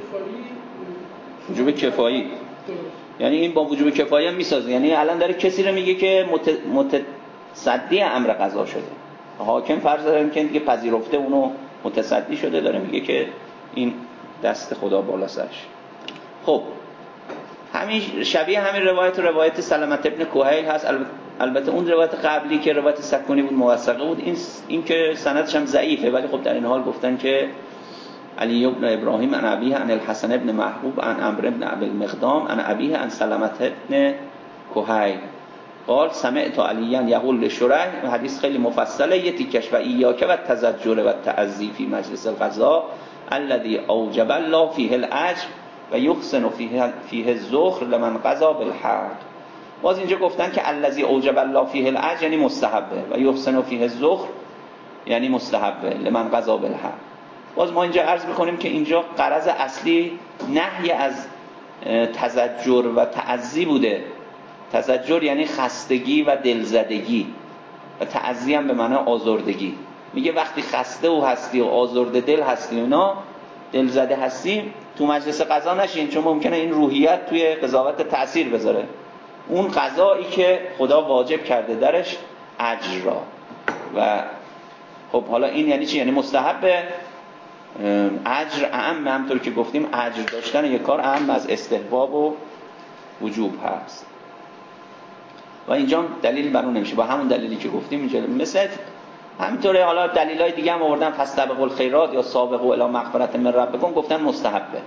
وجوب کفایی یعنی این با وجوب کفایی هم میسازه، یعنی الان داره کسی رو میگه که متصدی امر قضا شده، حاکم فرض داره که دیگه پذیرفته اونو متصدی شده، داره میگه که این دست خدا بالا سرش. خب همین شبیه همین روایت سلمت ابن کوهیل هست. البته اون روایت قبلی که روایت سکونی بود موثقه بود، این که سندش هم ضعیفه، ولی خب در این حال گفتن که علی ابن ابراهیم عن ابیه عن الحسن ابن محبوب عن عمرو ابن ابی المقدام عن ابیه عن سلمت ابن کوهیل قال سمعت علیاً یقول لشریح، حدیث خیلی مفصله، یه تیکش و ایاک و تزجر و تعزی فی مجلس القضاء الذي اوجب الله فیه الاجر و یحسن فیه الذخر لمن قضا بالحق. باز اینجا گفتن که الذي اوجب الله فیه الاجر یعنی مستحبه و یحسن فیه الذخر یعنی مستحبه لمن قضا بالحق. باز ما اینجا عرض میکنیم که اینجا غرض اصلی نهی از تزجر و تعزی بوده. تزجر یعنی خستگی و دلزدگی و تعزی هم به معنی آزردگی. میگه وقتی خسته و هستی و آزرده دل هستی اونا دلزده هستی تو مجلس قضا نشین، چون ممکنه این روحیت توی قضاوت تأثیر بذاره. اون قضایی که خدا واجب کرده درش اجر را. و خب حالا این یعنی چی؟ یعنی مستحبه. اجر اعم، همطور که گفتیم اجر داشتن یک کار اعم از استحباب و وجوب هست و اینجا دلیل بر اون نمیشه. با همون دلیلی که گفتیم اینجا مثل همینطوره. حالا دلیلای دیگه هم آوردن، فاستبقوا الخیرات یا سابقوا الی مغفرة من ربکم، گفتن مستحبه.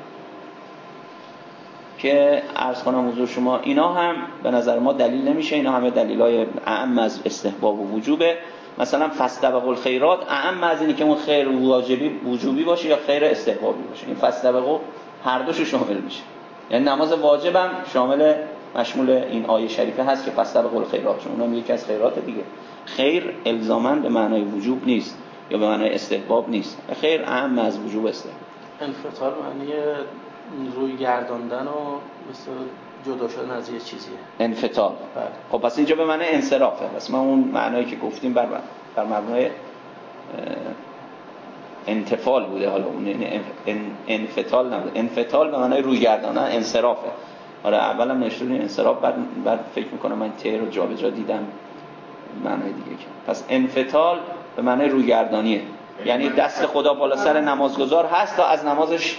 که عرض کنم حضور شما اینا هم به نظر ما دلیل نمیشه، اینا همه دلیلای اعم از استحباب و وجوبه. مثلا فاستبقوا الخیرات اعم از اینه که اون خیر واجبی وجوبی باشه یا خیر استحبابی باشه. این فاستبقوا هر دوشو شامل میشه، یعنی نماز واجبم مشمول این آیه شریفه هست که فاستبقوا الخیرات، چون اونم یکی از خیرات دیگه. خیر الزاماً به معنای وجوب نیست یا به معنای استحباب نیست، خیر اعم از وجوب است. انفصال معنی روی گرداندن و مثل جدا شدن از یه چیزیه انفصال. خب پس اینجا به معنی انصرافه. پس ما اون معنایی که گفتیم بر مبنای انتفال بوده. حالا اون انفصال نبوده. انفصال به معنای روی گرداندن، انصرافه. آره اولا نشون انصراف، بعد فکر میکنم من ته رو جابجا دیدم معنای دیگه که. پس انفصال به معنای رویگردانیه، یعنی دست خدا بالا سر نمازگزار هست تا از نمازش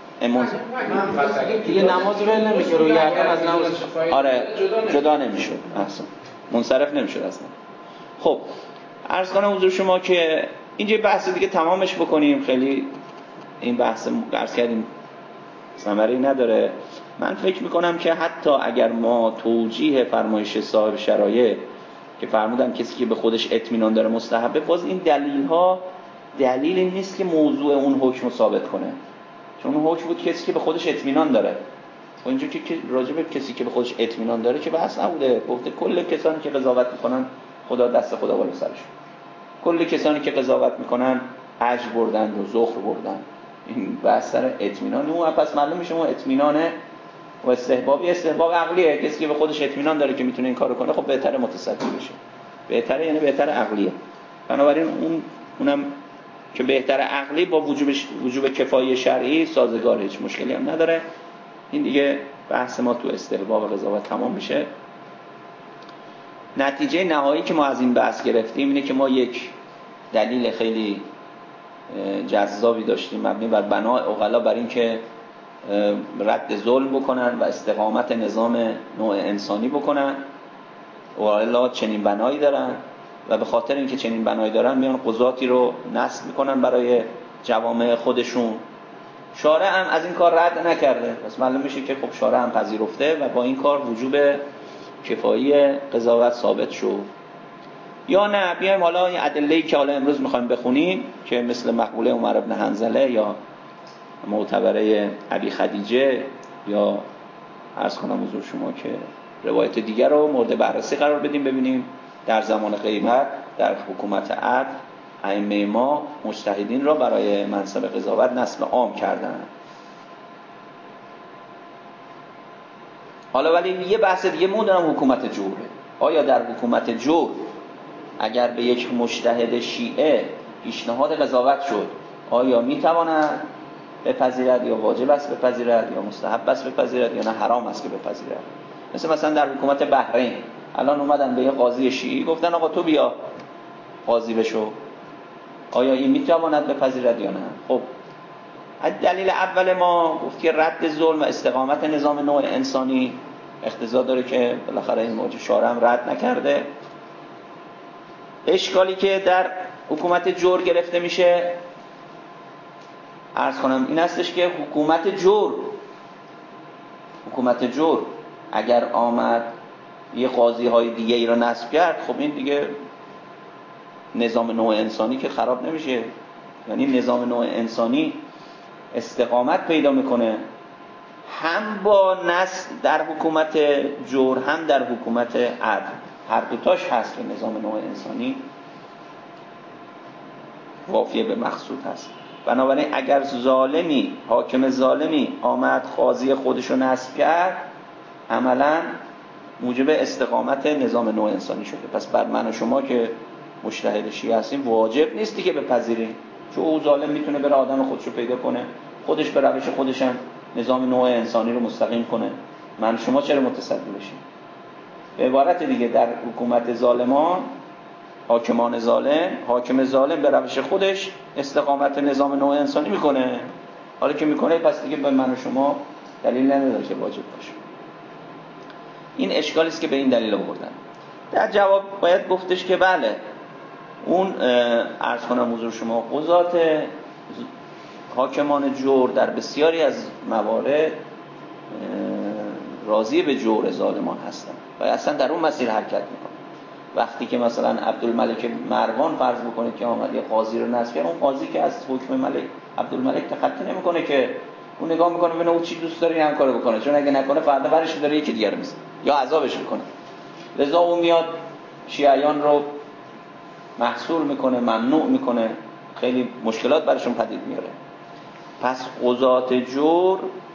دیگه نماز ول نمیشه، رویگردان از نمازش آره جدا نمیشد، اصلا منصرف نمیشد اصلا. خب عرض کنم حضور شما که اینجا بحث دیگه تمامش بکنیم، خیلی این بحث عرض کردیم ثمری نداره. من فکر میکنم که حتی اگر ما توجیه فرمایش صاحب شرایع که فرمودن کسی که به خودش اطمینان داره مستحبه، باز این دلیلی نیست که موضوع اون حکم ثابت کنه، چون اون حکم بود کسی که به خودش اطمینان داره. و اینجا که راجع به کسی که به خودش اطمینان داره که بحث نبوده، گفته کل کسانی که قضاوت میکنن خدا دست خدا بالا سرشون، کل کسانی که قضاوت میکنن اجر بردن و ذخر بردن. این بحث سر اطمینان اون، پس معلوم میشه اون اطمینان و استحباب عقلیه. کسی که به خودش اطمینان داره که میتونه این کارو کنه، خب بهتره متصدی بشه. بهتره یعنی بهتر عقلیه. بنابراین اونم که بهتر عقلی با وجوب کفایی شرعی سازگاره، هیچ مشکلی هم نداره. این دیگه بحث ما تو استحباب قضاوت تمام میشه. نتیجه نهایی که ما از این بحث گرفتیم اینه که ما یک دلیل خیلی جذابی داشتیم مبنی بر بنای عقلا بر این که رد ظلم بکنن و استقامت نظام نوع انسانی بکنن. عقلا چنین بنایی دارن و به خاطر اینکه چنین بنایی دارن میان قضاتی رو نصب میکنن برای جوامع خودشون. شارع هم از این کار رد نکرده، پس معلوم میشه که خب شارع هم پذیرفته و با این کار وجوب کفایی قضاوت ثابت شد. یا نه بیایم حالا این ادله‌ای که حالا امروز میخوایم بخونیم که مثل مقوله عمر بن حنظله یا معتبره ابی خدیجه یا عرض کنم حضور شما که روایت دیگر رو مورد بررسی قرار بدیم، ببینیم در زمان غیبت در حکومت عدل ائمه ما مجتهدین را برای منصب قضاوت نسب عام کردند. حالا ولی یه بحث دیگه موندم حکومت جوره. آیا در حکومت جور اگر به یک مجتهد شیعه پیشنهاد قضاوت شد آیا میتواند بپذیرد یا واجب است بپذیرد یا مستحب است بپذیرد یا نه حرام است که بپذیرد؟ مثلا در حکومت بحرین الان اومدن به یه قاضی شیعی گفتن آقا تو بیا قاضی بشو، آیا این میتواند بپذیرد یا نه؟ خب دلیل اول ما گفت که رد ظلم و استقامت نظام نوع انسانی اقتضا داره که بالاخره این موجب شارع هم رد نکرده. اشکالی که در حکومت جور گرفته میشه عرض کنم این هستش که حکومت جور اگر آمد یه قاضی های دیگه ای رو نصب کرد، خب این دیگه نظام نوع انسانی که خراب نمیشه. یعنی نظام نوع انسانی استقامت پیدا میکنه هم با نسل در حکومت جور هم در حکومت عدل، هر دوتاش هست که نظام نوع انسانی وافیه به مقصود هست. بنابراین اگر حاکم ظالمی آمد قاضی خودشو نصب کرد عملاً موجب استقامت نظام نوع انسانی شده. پس بر من و شما که مجتهد شیعه هستیم واجب نیستی که بپذیریم، چون او ظالم میتونه بره آدم خودشو پیدا کنه، خودش به روش خودش هم نظام نوع انسانی رو مستقیم کنه، من شما چرا متصدی بشیم؟ به عبارت دیگه در حکومت ظالمان حاکم ظالم به روش خودش استقامت نظام نوع انسانی میکنه. حالا که میکنه پس دیگه به من و شما دلیل نداره که واجب باشه. این اشکالی است که به این دلیل آوردن. در جواب باید گفتش که بله اون عرض کنم حضور شما قضات حاکمان جور در بسیاری از موارد راضی به جور ظالمان هستن و اصلا در اون مسیر حرکت میکنن. وقتی که مثلا عبدالملک مروان فرض بکنه که آمد یه قاضی رو نصب کرد، اون قاضی که از حکم عبدالملک تخطی نمیکنه که اون نگاه میکنه ببینه اون چی دوست داره هم کارو بکنه، چون اگه نکنه فردا برش داره یکی دیگر میزنه یا عذابش میکنه. لذا اون میاد شیعیان رو محصور میکنه، ممنوع میکنه، خیلی مشکلات برشون پدید میاره. پس قضات جور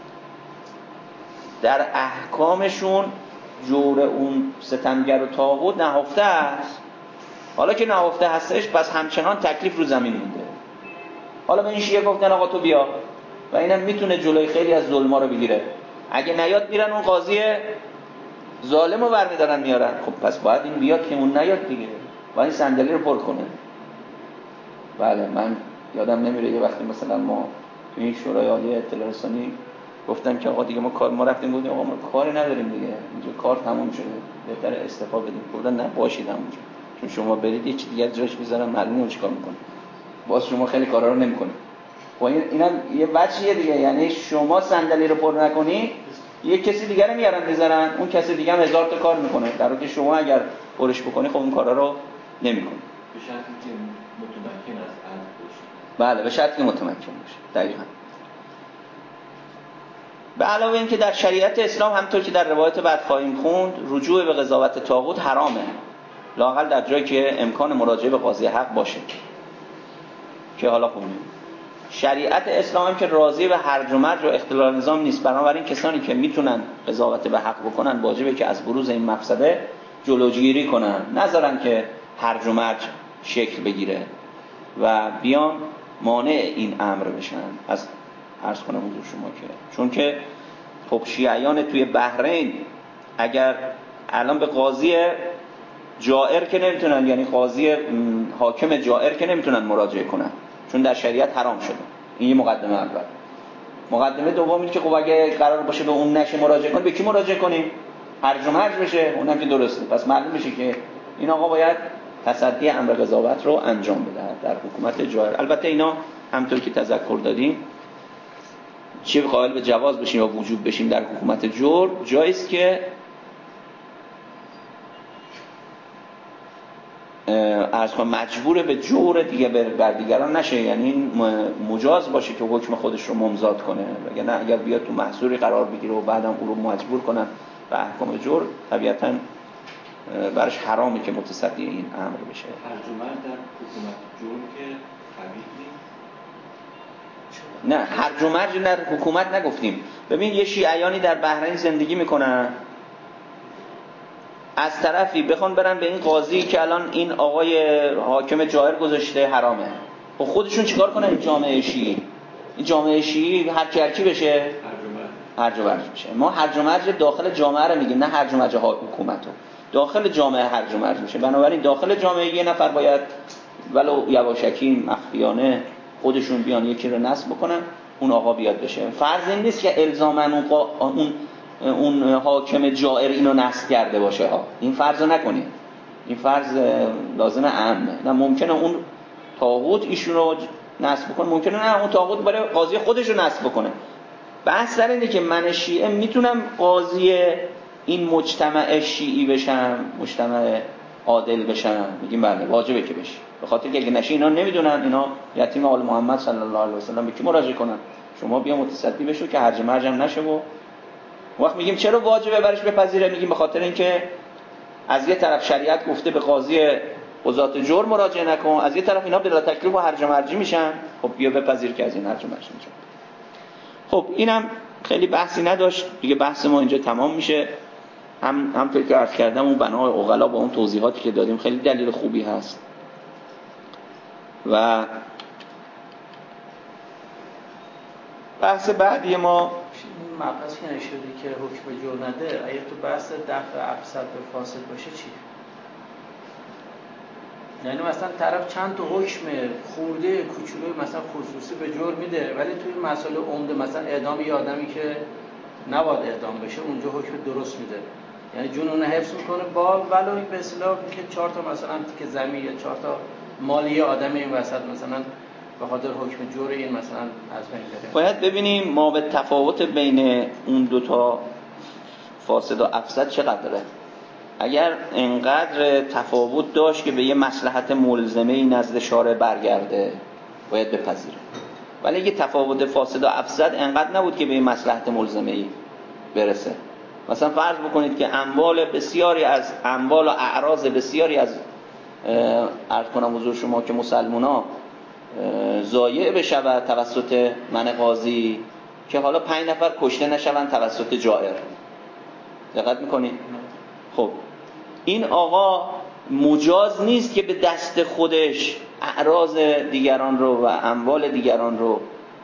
در احکامشون جور اون ستمگر و طاغوت نهفته است. حالا که نهفته هستش پس همچنان تکلیف رو زمین مونده. حالا به این شیعه گفتن آقا تو بیا و اینم میتونه جلوی خیلی از ظلما رو بگیره. اگه نیاد میرن اون قاضی ظالم رو برمیدارن میارن. خب پس باید این بیاد که اون نیاد دیگه، باید این صندلی رو پر کنه. بله من یادم نمیره یه وقتی مثلا ما تو این شورای عالی اطلاع رسانی گفتن که آقا دیگه ما رفتیم گفتیم آقا ما کاری نداریم دیگه، اینجا کار تموم شده، بهتره استعفا بدیم. گفتن نه باشید همونجا، چون شما برید یه چیز دیگه جاش میذارن معلومه اون چیکار میکنه، باز شما خیلی کارا رو نمیکنید. خب اینم یه وجهیه دیگه، یعنی شما صندلی رو پر نکنی یه کسی دیگه رو میارن میذارن، اون کسی دیگه هم هزار تا کار میکنه، در حالی که شما اگر پرش بکنی خب اون کارا رو نمیکنی. به شرطی که متمکن از عدل باشه. بله به شرطی که متمکن باشه. دقیقاً. به علاوه این که در شریعت اسلام همونطور که در روایت بعد خواهیم خوند رجوع به قضاوت طاغوت حرامه، لااقل در جایی که امکان مراجعه به قاضی حق باشه که حالا خوندیم. شریعت اسلام هم که راضی به هرج و مرج و اختلال نظام نیست، بنابراین کسانی که میتونن قضاوت به حق بکنن واجبه که از بروز این مفسده جلوگیری کنن، نذارن که هرج و مرج شکل بگیره و بیان مانع این امر بشن. از عرض کنم حضور شما که چون که خب شیعیان توی بحرین اگر الان به قاضی جائر که نمیتونن، یعنی قاضی حاکم جائر که نمیتونن مراجعه کنن چون در شریعت حرام شده. این یه مقدمه اول. مقدمه دوم این که خب اگه قرار باشه به اون نشه مراجعه کنیم، به کی مراجعه کنیم؟ هرج و مرج بشه، اونم که درسته. پس معلوم میشه که این آقا باید تصدی امر قضاوت رو انجام بده در حکومت جائر. البته اینا همونطور که تذکر دادیم چه قائل به جواز بشیم یا وجوب بشیم در حکومت جور، جاییست که عرض کنم مجبور به جور دیگه بر دیگران نشه، یعنی مجاز باشه که حکم خودش رو ممضات کنه، وگرنه اگر بیاد تو محصوری قرار بگیره و بعدم او رو مجبور کنن به احکام جور طبیعتاً برش حرامه که متصدی این امر بشه. ترجمه در حکومت جور که قبیح نیست؟ نه هرج و مرج در حکومت نگفتیم. ببین یه شیعیانی در بحرین زندگی میکنن، از طرفی بخوان برن به این قاضی که الان این آقای حاکم جائر گذاشته حرامه، خب خودشون چیکار کنن؟ این جامعه شیعی هر کی بشه هرج و مرج بشه. ما هرج و مرج داخل جامعه رو میگیم، نه هرج و مرج حکومتو. داخل جامعه هرج و مرج میشه. بنابراین داخل جامعه یه نفر باید ولو یواشکی مخفیانه خودشون بیان یکی رو نصب بکنن، اون آقا بیاد بشه. فرض این نیست که الزاماً اون حاکم جائر اینو نصب کرده باشه ها. این فرض رو نکنید. این فرض لازمه عامه. نه ممکنه اون طاغوت ایشون رو نصب بکنه، ممکنه نه اون طاغوت برای قاضی خودش رو نصب بکنه. بحث در اینه که من شیعه میتونم قاضی این مجتمع شیعی بشم، مجتمع عادل بشم؟ میگیم بله واجبه که بشی. به خاطر که اگه نشه اینا نمیدونن، اینا یتیم آل محمد صلی الله علیه و سلم به کی مراجعه کنن؟ شما بیا متصدی بشو که هرج مرج هم نشه. و وقت میگیم چرا واجبه برش بپذیره؟ میگیم به خاطر اینکه از یه طرف شریعت گفته به قاضی قضات جور مراجعه نکن، از یه طرف اینا بلا تکلیف و هرج مرجی میشن. خب بیا بپذیر که از این هرج مرج میشن. خب اینم خیلی بحثی نداشت دیگه. بحث ما اینجا تمام میشه. همونطور که عرض کردم اون بنای عقلا با اون توضیحاتی که دادیم خیلی دلیل خوبی هست. و بحث بعدی ما این مبحث که نشدی که حکم جور نده، اگه تو بحث دفع افسد به فاسد باشه چی؟ یعنی مثلا طرف چند تا حکم خورده کوچولوی مثلا خصوصی به جور میده، ولی توی مسئله عمده مثلا اعدام یه آدمی که نباید اعدام بشه اونجا حکم درست میده. یعنی جنون حفظ میکنه با ولو به اصطلاح که 4 تا مثلا تیکه زمین یا 4 تا مالی آدم این وسط مثلا به خاطر حکم جور این مثلا از بین بره. باید ببینیم ما به تفاوت بین اون دوتا فاسد و افسد چقدره. اگر انقدر تفاوت داشت که به یه مصلحت ملزمه‌ای نزد شارع برگرده باید بپذیره. ولی اگه تفاوت فاسد و افسد انقدر نبود که به یه مصلحت ملزمه‌ای برسه، مثلا فرض بکنید که اموال و اعراض بسیاری از عرض کنم حضور شما که مسلمان‌ها ضایع بشود توسط من قاضی، که حالا 5 نفر کشته نشوند توسط جائر. دقت میکنید؟ خب این آقا مجاز نیست که به دست خودش اعراض دیگران رو و اموال دیگران رو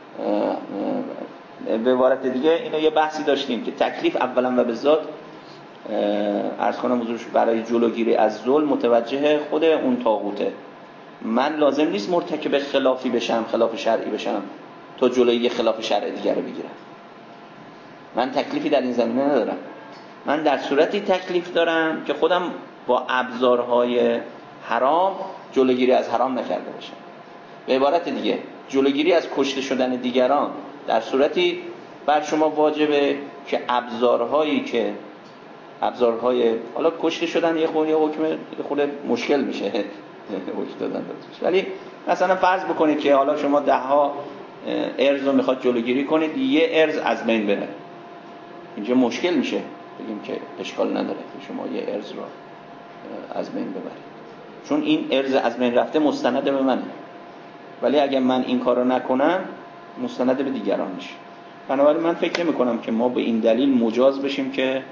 به عبارت دیگه اینو یه بحثی داشتیم که تکلیف اولا و به ذات عرض کنم حضورش برای جلوگیری از ظلم متوجه خود اون طاغوته. من لازم نیست مرتکب خلافی بشم، خلاف شرعی بشم تا جلوی خلاف شرع دیگر رو بگیرم. من تکلیفی در این زمینه ندارم. من در صورتی تکلیف دارم که خودم با ابزارهای حرام جلوگیری از حرام نکرده باشم. به عبارت دیگه جلوگیری از کشته شدن دیگران در صورتی بر شما واجبه که ابزارهای حالا کشته شدن یه خورده مشکل میشه حکم دادن ولی مثلا فرض بکنید که حالا شما 10 ارز رو میخواد جلوگیری کنید، یه ارز از بین بره، اینجا مشکل میشه. بگیم که اشکال نداره شما یه ارز رو از بین ببرید، چون این ارز از بین رفته مستند به منه، ولی اگر من این کار رو نکنم مستند به دیگران میشه. بنابراین من فکر نمی کنم که ما به این دلیل مجاز بشیم که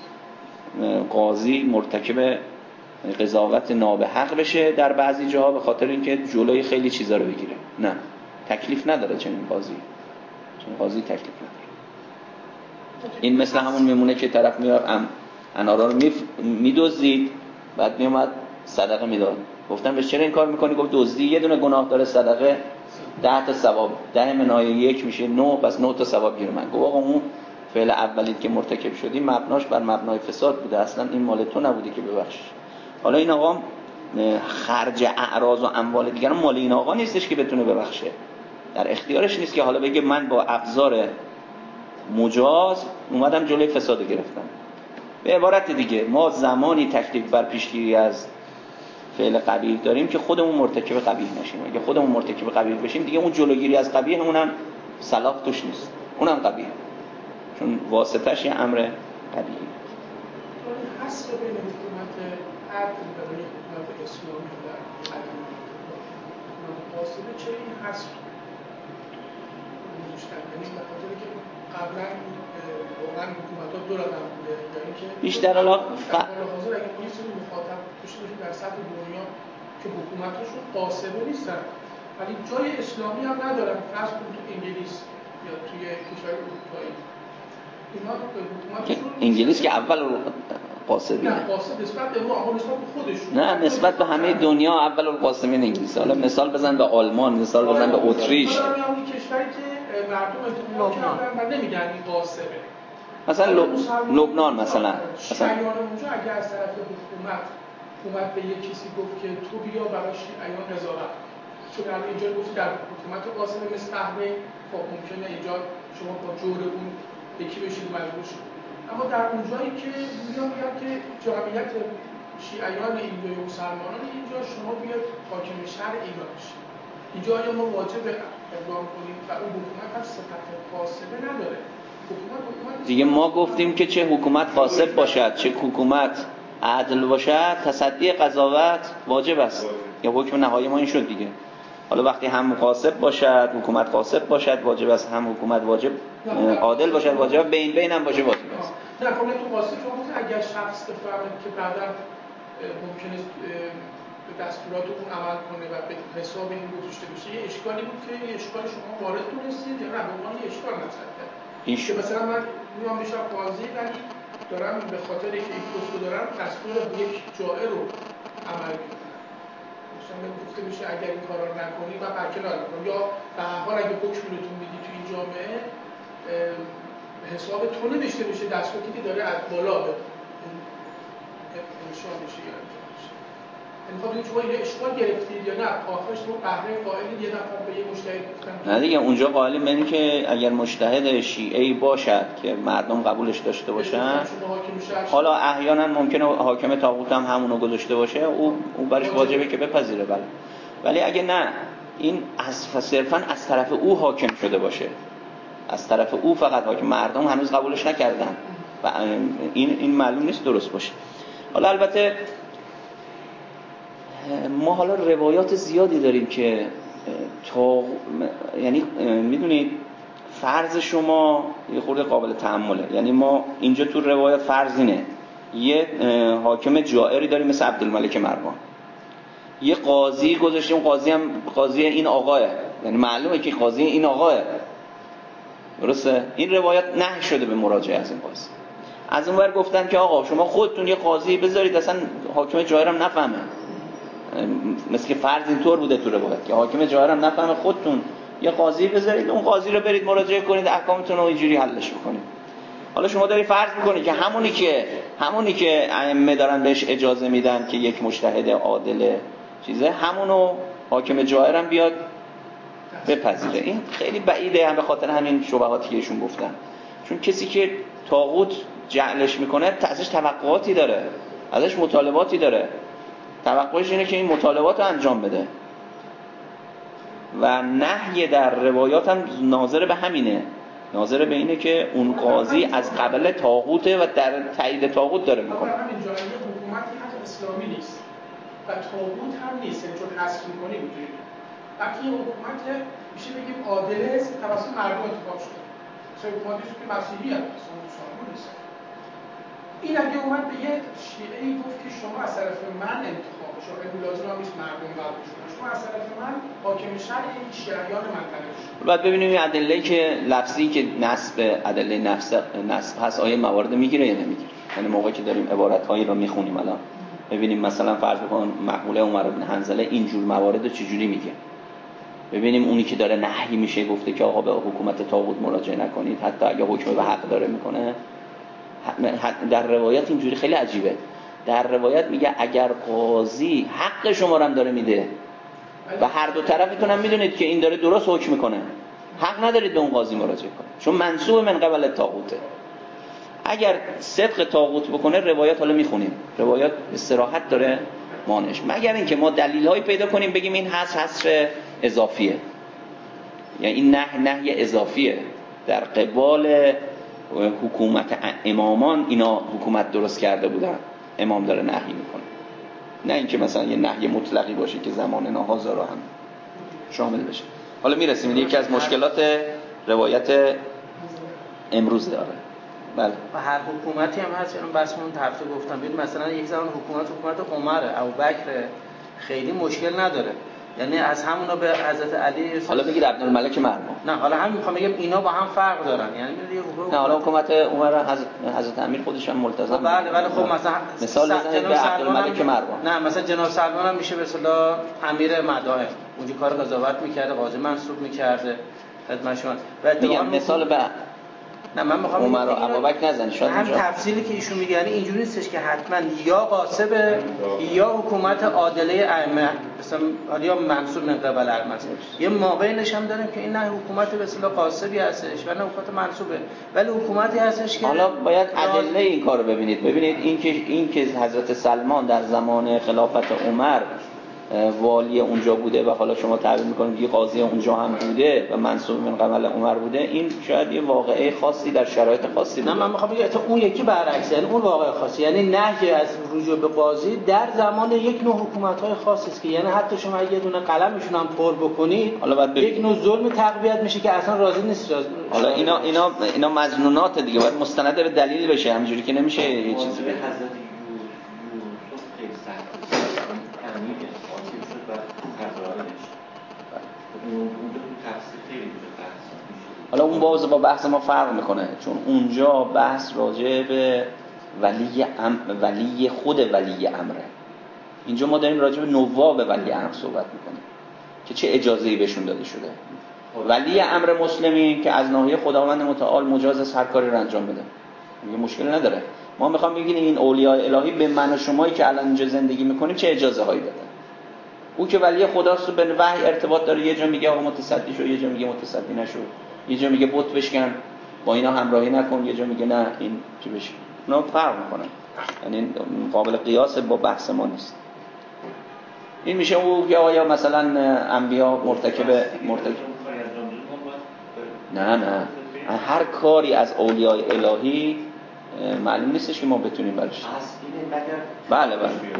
قاضی مرتکب قضاوت نابحق بشه در بعضی جاها به خاطر اینکه جلوی خیلی چیزا رو بگیره. نه، تکلیف نداره چنین قاضی تکلیف نداره. این مثل همون میمونه که طرف میاد انارا رو میدزدید بعد میومد صدقه میداد. گفتن به چرا این کار میکنی؟ گفت دزدی یه دونه گناه داره، صدقه 10 تا ثواب، 10 منهای 1 میشه 9، پس 9 تا ثواب گیره من. گفت آقا اون فعل اولی که مرتکب شدی مبناش بر مبنای فساد بوده، اصلا این مال تو نبوده که ببخشش. حالا این آقا خرج اعراض و اموال دیگران مال این آقا نیستش که بتونه ببخشه، در اختیارش نیست که حالا بگه من با ابزار مجاز اومدم جلوی فساد گرفتم. به عبارت دیگه ما زمانی تکلیف بر پیشگیری از فعل قبیح داریم که خودمون مرتکب قبیح نشیم. اگه خودمون مرتکب قبیح بشیم دیگه اون جلوگیری از قبیح اونم صلاح توش نیست، اونم قبیح، چون واسطش یه امر قبیحی. می‌کنید حس بین حکومت عدل و بین حکومت اسلامی در حکومت قاسمی چه این حس گذاشتن؟ یعنی به خاطر که قبلا واقعا حکومت‌ها دو رقم بوده، یا اینکه بیشتر حالا حاضر اگه یه سری مخاطب داشته باشید در سطح دنیا که حکومت‌هاشون قاسمه نیستن ولی جای اسلامی هم ندارن، فرض کنید تو انگلیس یا توی کشور اروپایی اینا حکومتشون انگلیس که اول قاسمی نه قاسم نسبت به ما اما نسبت به خودشون نه نسبت به همه دنیا اول القاسمین انگلیس. حالا مثال بزن به آلمان، مثال بزن به اتریش. حالا میگم کشوری که مردم انتخاب کردن و نمیگن این قاسمه، مثلا لبنان مثلا شیعیان اونجا اگه از طرف حکومت به یک کسی گفت که تو بیا برای شیعیان قضاوت، چون الان اینجا گفت در حکومت قاسم مثل بحرین خب ممکنه اینجا شما با جور اون یکی بشید مجبور شید، اما در اونجایی که میگن که جامعیت شیعیان اینجا و مسلمانان اینجا شما بیاد حاکم شهر ایران بشید، اینجا آیا ما واجب اقدام کنیم و اون حکومت هم صفت قاسمه نداره. حکومت دیگه ما گفتیم که چه حکومت قاسم باشد چه حکومت عدل باشد تصدی قضاوت واجب است، یا حکم نهایی ما این شد دیگه. حالا وقتی هم قاسم باشد حکومت قاسم باشد واجب است، هم حکومت واجب عادل باشد واجب، بین هم باشه واجب است. نه خب تو قاسم شما گفتید اگر شخص بفهمه که بعدا ممکنه به دستورات اون عمل کنه و به حساب این گذاشته بشه، یه اشکالی بود که یه اشکال شما وارد دونستید یا نه به عنوان یه اشکال مطرح کرد که مثلا من میام میشم قاضی ولی دارم به خاطر که این پستو دارم دستور یک جائر رو عمل میکنم، مثلا گفته میشه اگر این کارا رو نکنی و برکنار میکنم، یا به هر حال اگه حکم رو تو میدی تو این جامعه حساب تو نوشته بشه دستوری که داره از بالا به انشاء میشه یا انجام میشه. میخوام بگم شما اینو اشکال گرفتید یا نه آخرش تو بهره قائلید یه نفر به یه مجتهد گفتن نه دیگه اونجا قائلیم اینه که اگر مجتهد شیعی باشد که مردم قبولش داشته باشن، حالا احیانا ممکنه حاکم طاغوت هم همونو گذاشته باشه، او برش واجبه که بپذیره بله، ولی اگه نه این صرفا از طرف او حاکم شده باشه، از طرف او فقط حاکم، مردم هنوز قبولش نکردن و این معلوم نیست درست باشه. حالا البته ما حالا روایات زیادی داریم که یعنی میدونید فرض شما یه خورده قابل تأمله، یعنی ما اینجا تو روایات فرض اینه یه حاکم جائری داریم مثل عبدالملک مروان، یه قاضی گذاشتیم، قاضی هم قاضی این آقاه، یعنی معلومه که قاضی این آقاه، درسته؟ این روایات نهی شده به مراجعه از این قاضی. از اون ور گفتن که آقا شما خودتون یه قاضی بذارید اصلا حاکم جائر هم نفهمه، مثل که فرض اینطور بوده تو روایت که حاکم جائر هم نفهمه، خودتون یه قاضی بذارید، اون قاضی رو برید مراجعه کنید احکامتون رو اینجوری حلش بکنید. حالا شما داری فرض میکنید که همونی که ائمه دارن بهش اجازه میدن که یک مجتهد عادل چیزه، همونو حاکم جائر هم بیاد بپذیره. این خیلی بعیده، هم به خاطر همین شبهاتی که ایشون گفتن، چون کسی که طاغوت جعلش میکنه ازش توقعاتی داره، ازش مطالباتی داره، توقعش اینه که این مطالبات رو انجام بده و نهی در روایات هم ناظر به همینه، ناظر به اینه که اون قاضی از قبل طاغوته و در تایید طاغوت داره میکنه. همین جایی حکومتی هم اسلامی نیست و طاغوت هم نیست، چون حذف می‌کنی می‌تونی وقتی این حکومت میشه بگیم عادله است توسط مردم انتخاب شده، مثلا حکومتی که مسیحی هست مسلمان نیست، این اگه اومد به یه شیعه‌ای گفت که شما از طرف من انتخاب شما، این لازم هم نیست مردم قبول کنن، شما از طرف من حاکم شهر این شیعیان منطقه شد. بعد ببینیم این ادله‌ای که لفظی که نسب ادله نسب هست آیا موارد میگیره یا نمیگیره. یعنی موقعی که داریم عبارت‌هایی رو میخونیم الان ببینیم مثلا فرض بکن مقوله عمر بن حنظله اینجور موارد رو چجوری میگه، ببینیم اونی که داره نهی میشه گفته که آقا به حکومت طاغوت مراجعه نکنید حتی اگه حکم به حق داره میکنه. در روایت اینجوری خیلی عجیبه، در روایت میگه اگر قاضی حق شما رو هم داره میده و هر دو طرفتون هم میدونید که این داره درست حکم میکنه، حق ندارید به اون قاضی مراجعه کنید چون منسوب من قبل طاغوته. اگر صدق طاغوت بکنه روایت حالا میخونیم، روایت استراحت داره مانعش، مگر اینکه ما دلیل‌هایی پیدا کنیم بگیم این حصر اضافیه، یعنی این نهی اضافیه در قبال حکومت امامان اینا حکومت درست کرده بودن، امام داره نهی میکنه، نه اینکه مثلا یه نهی مطلقی باشه که زمان نهازا رو هم شامل بشه. حالا میرسیم یکی از مشکلات روایت امروز داره. بله. و هر حکومتی هم هست، اون بس اون هفته گفتم ببین مثلا یک زمان حکومت عمر ابوبکر خیلی مشکل نداره، یعنی از همونا به حضرت علی حالا بگید عبدالملک مروان. نه حالا همین میخوام بگم اینا با هم فرق دارن، یعنی نه حالا حکومت عمر حضرت امیر خودش هم ملتزم. بله ولی خب مثلا بزنید به عبدالملک مروان. نه مثلا جناب سلمان هم میشه به اصطلاح امیر مدائن، اونجا کار قضاوت میکرده، قاضی منصوب میکرده خدمتشون. و میگم مثال به نه من میخوام عمر و ابوبکر نزنید. شاید هم تفصیلی که ایشون میگه یعنی اینجوری نیستش که حتما یا قاصبه یا حکومت عادله ائمه مثلا یا منصوب من قبل ائمه، یه مابینش هم داریم که این نه حکومت به اصطلاح قاصبی هستش و نه حکومت منصوبه، ولی حکومتی هستش که حالا باید ادله این کارو ببینید. این که حضرت سلمان در زمان خلافت عمر والی اونجا بوده و حالا شما تعبیر میکنید یه قاضی اونجا هم بوده و منصوب من قبل عمر بوده، این شاید یه واقعه خاصی در شرایط خاصی بوده. نه من میخوام بگم اون یکی برعکس، یعنی اون واقعه خاصی، یعنی نهی از رجوع به قاضی در زمان یک نوع حکومت‌های خاصی است که یعنی حتی شما یه دونه قلمشون هم پر بکنید یک نوع ظلم تقویت میشه که اصلا راضی نیست. حالا اینا مظنونات دیگه، باید مستند به دلیل بشه، همینجوری که نمیشه یه چیزی بگید. حالا اون با بحث ما فرق میکنه، چون اونجا بحث راجع به ولی خود ولی امره، اینجا ما داریم راجع به نواب ولی امر صحبت میکنیم که چه اجازه‌ای بهشون داده شده. ولی امر مسلمی که از ناحیه خداوند متعال مجاز هر کاری رو انجام بده، یه مشکل نداره. ما میخوام بگیم این اولیاء الهی به من و شمایی که الان اینجا زندگی میکنیم چه اجازه هایی دادن. او که ولی خداست و به وحی ارتباط داره، یه جا میگه آقا متصدی شو، یه جا میگه متصدی نشو، یه جا میگه بت بشکن با اینا همراهی نکن، یه جا میگه نه این چی بشه. اونا فرق میکنن، یعنی قابل قیاس با بحث ما نیست. این میشه او که آیا مثلا انبیا مرتکب نه هر کاری از اولیاء الهی معلوم نیستش که ما بتونیم برش. بله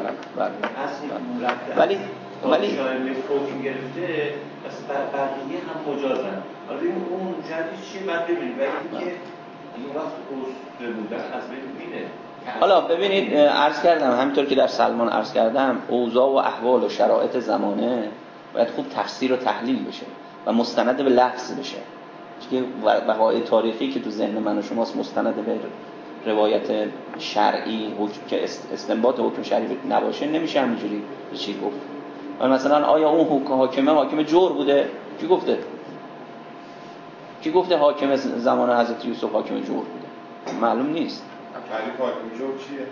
ولی حکم گرفته پس بقیه هم مجازن. حالا ببین اون جدیدش چیه بعد ببینید، ولی اینکه این وقت اصل بودن از بین میره. حالا ببینید عرض کردم همینطور که در سلمان عرض کردم، اوضاع و احوال و شرایط زمانه باید خوب تفسیر و تحلیل بشه و مستند به لفظ بشه، که وقایع تاریخی که تو ذهن من و شماست مستند به روایت شرعی که استنباط حکم شرعی نباشه نمیشه همینجوری چی گفت. مثلا آیا اون حاکم جور بوده؟ کی گفته حاکم زمان حضرت یوسف حاکم جور بوده؟ معلوم نیست. تعریف حاکم جور چیه؟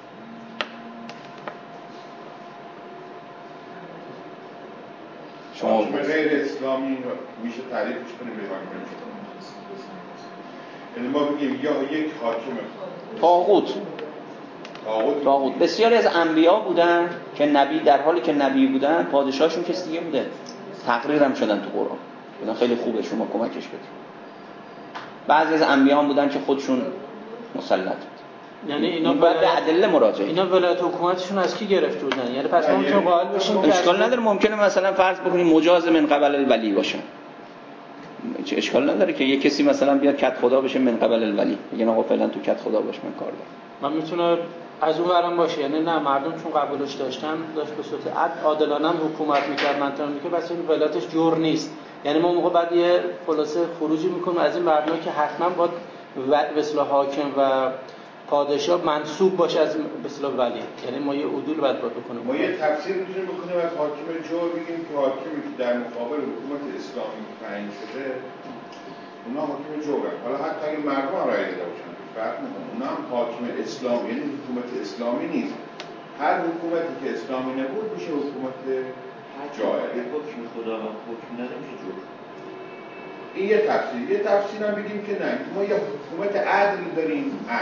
شما حاکم غیر اسلامی میشه تعریفش کنیم به حاکم جور؟ یعنی ما بگیم یا یک حاکم طاغوت. بسیاری از انبیا بودن که نبی در حالی که نبی بودن پادشاهشون کس دیگه بوده، تقریر هم شدن تو قرآن، بودن خیلی خوبه شما کمکش بدید. بعضی از انبیا بودن که خودشون مسلط بود، یعنی اینا باید به ادله مراجعه. اینا ولایت حکومتشون از کی گرفته بودن؟ یعنی پس ما میتونیم قائل بشیم که اشکال نداره، ممکنه مثلا فرض بکنیم مجاز من قبل الولی باشن، چه اشکال نداره که یه کسی مثلا بیاد کت خدا بشه من قبل الولی، میگن آقا فعلا تو کت خدا باش من کار دارم. من میتونه از اون ورم باشه، یعنی نه مردم چون قبولش داشتن داشت به صورت عادلانه حکومت میکرد منطقه میگه بس این ولایتش جور نیست، یعنی ما موقع بعد یه خلاصه خروجی میکنیم از این مبنا که حتما باید به اصطلاح حاکم و پادشاه منسوب باشه از به اصطلاح ولی، یعنی ما یه عدول باید بکنیم. ما یه تفسیر میتونیم بکنیم از حاکم جور، بگیم که حاکمی که در مقابل حکومت اسلامی تعیین شده اونا حاکم جورن. حالا حتی اگه مردم رأی داده باشن فرق میکنه، اونا هم حاکم اسلامی، یعنی حکومت اسلامی نیست. هر حکومتی که اسلامی نبود میشه حکومت جائر. حکم خدا و حکم نمیشه جور. این یه تفسیر هم بگیم که نه، ما یه حکومت عدل داریم،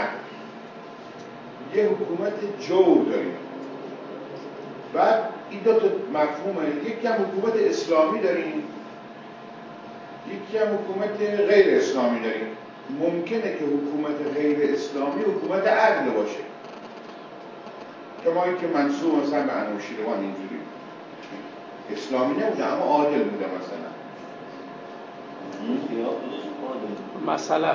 یه حکومت جور داریم. بعد این دو تا مفهومه، یکی هم حکومت اسلامی داریم، یکی هم حکومت غیر اسلامی داریم. ممکنه که حکومت غیر اسلامی حکومت عدل باشه، کما اینکه منصوب مثلا به انوشیروان اینجوری اسلامی نبوده اما عادل بوده مثلا. مثلا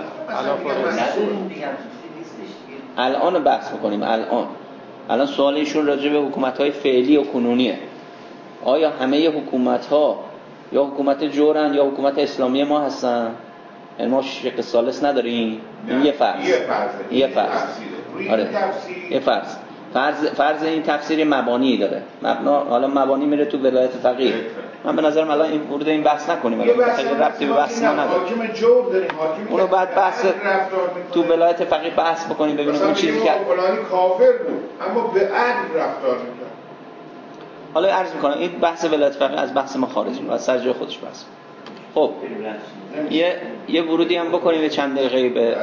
الان بحث میکنیم. الان سوال ایشون راجع به حکومت‌های فعلی و کنونیه. آیا همه حکومت‌ها یا حکومت جورن یا حکومت اسلامی ما هستن؟ یعنی ما شق ثالث نداریم؟ این یه فرض. آره. یه فرض این تفسیر مبانی داره. حالا مبانی میره تو ولایت فقیه. من به نظرم الان این ورود این بحث نکنیم، خیلی ربطی به بحث ما نداره. حاکم جور داریم، اونو بعد بحث تو ولایت فقیه بحث بکنیم ببینیم اون چیزی که فلانی کافر بود اما به عدل رفتار می‌کرد. حالا عرض می‌کنم این بحث ولایت فقیه از بحث ما خارجه و سر جای خودش بحث. خب یه ورودی هم بکنیم چند دقیقه به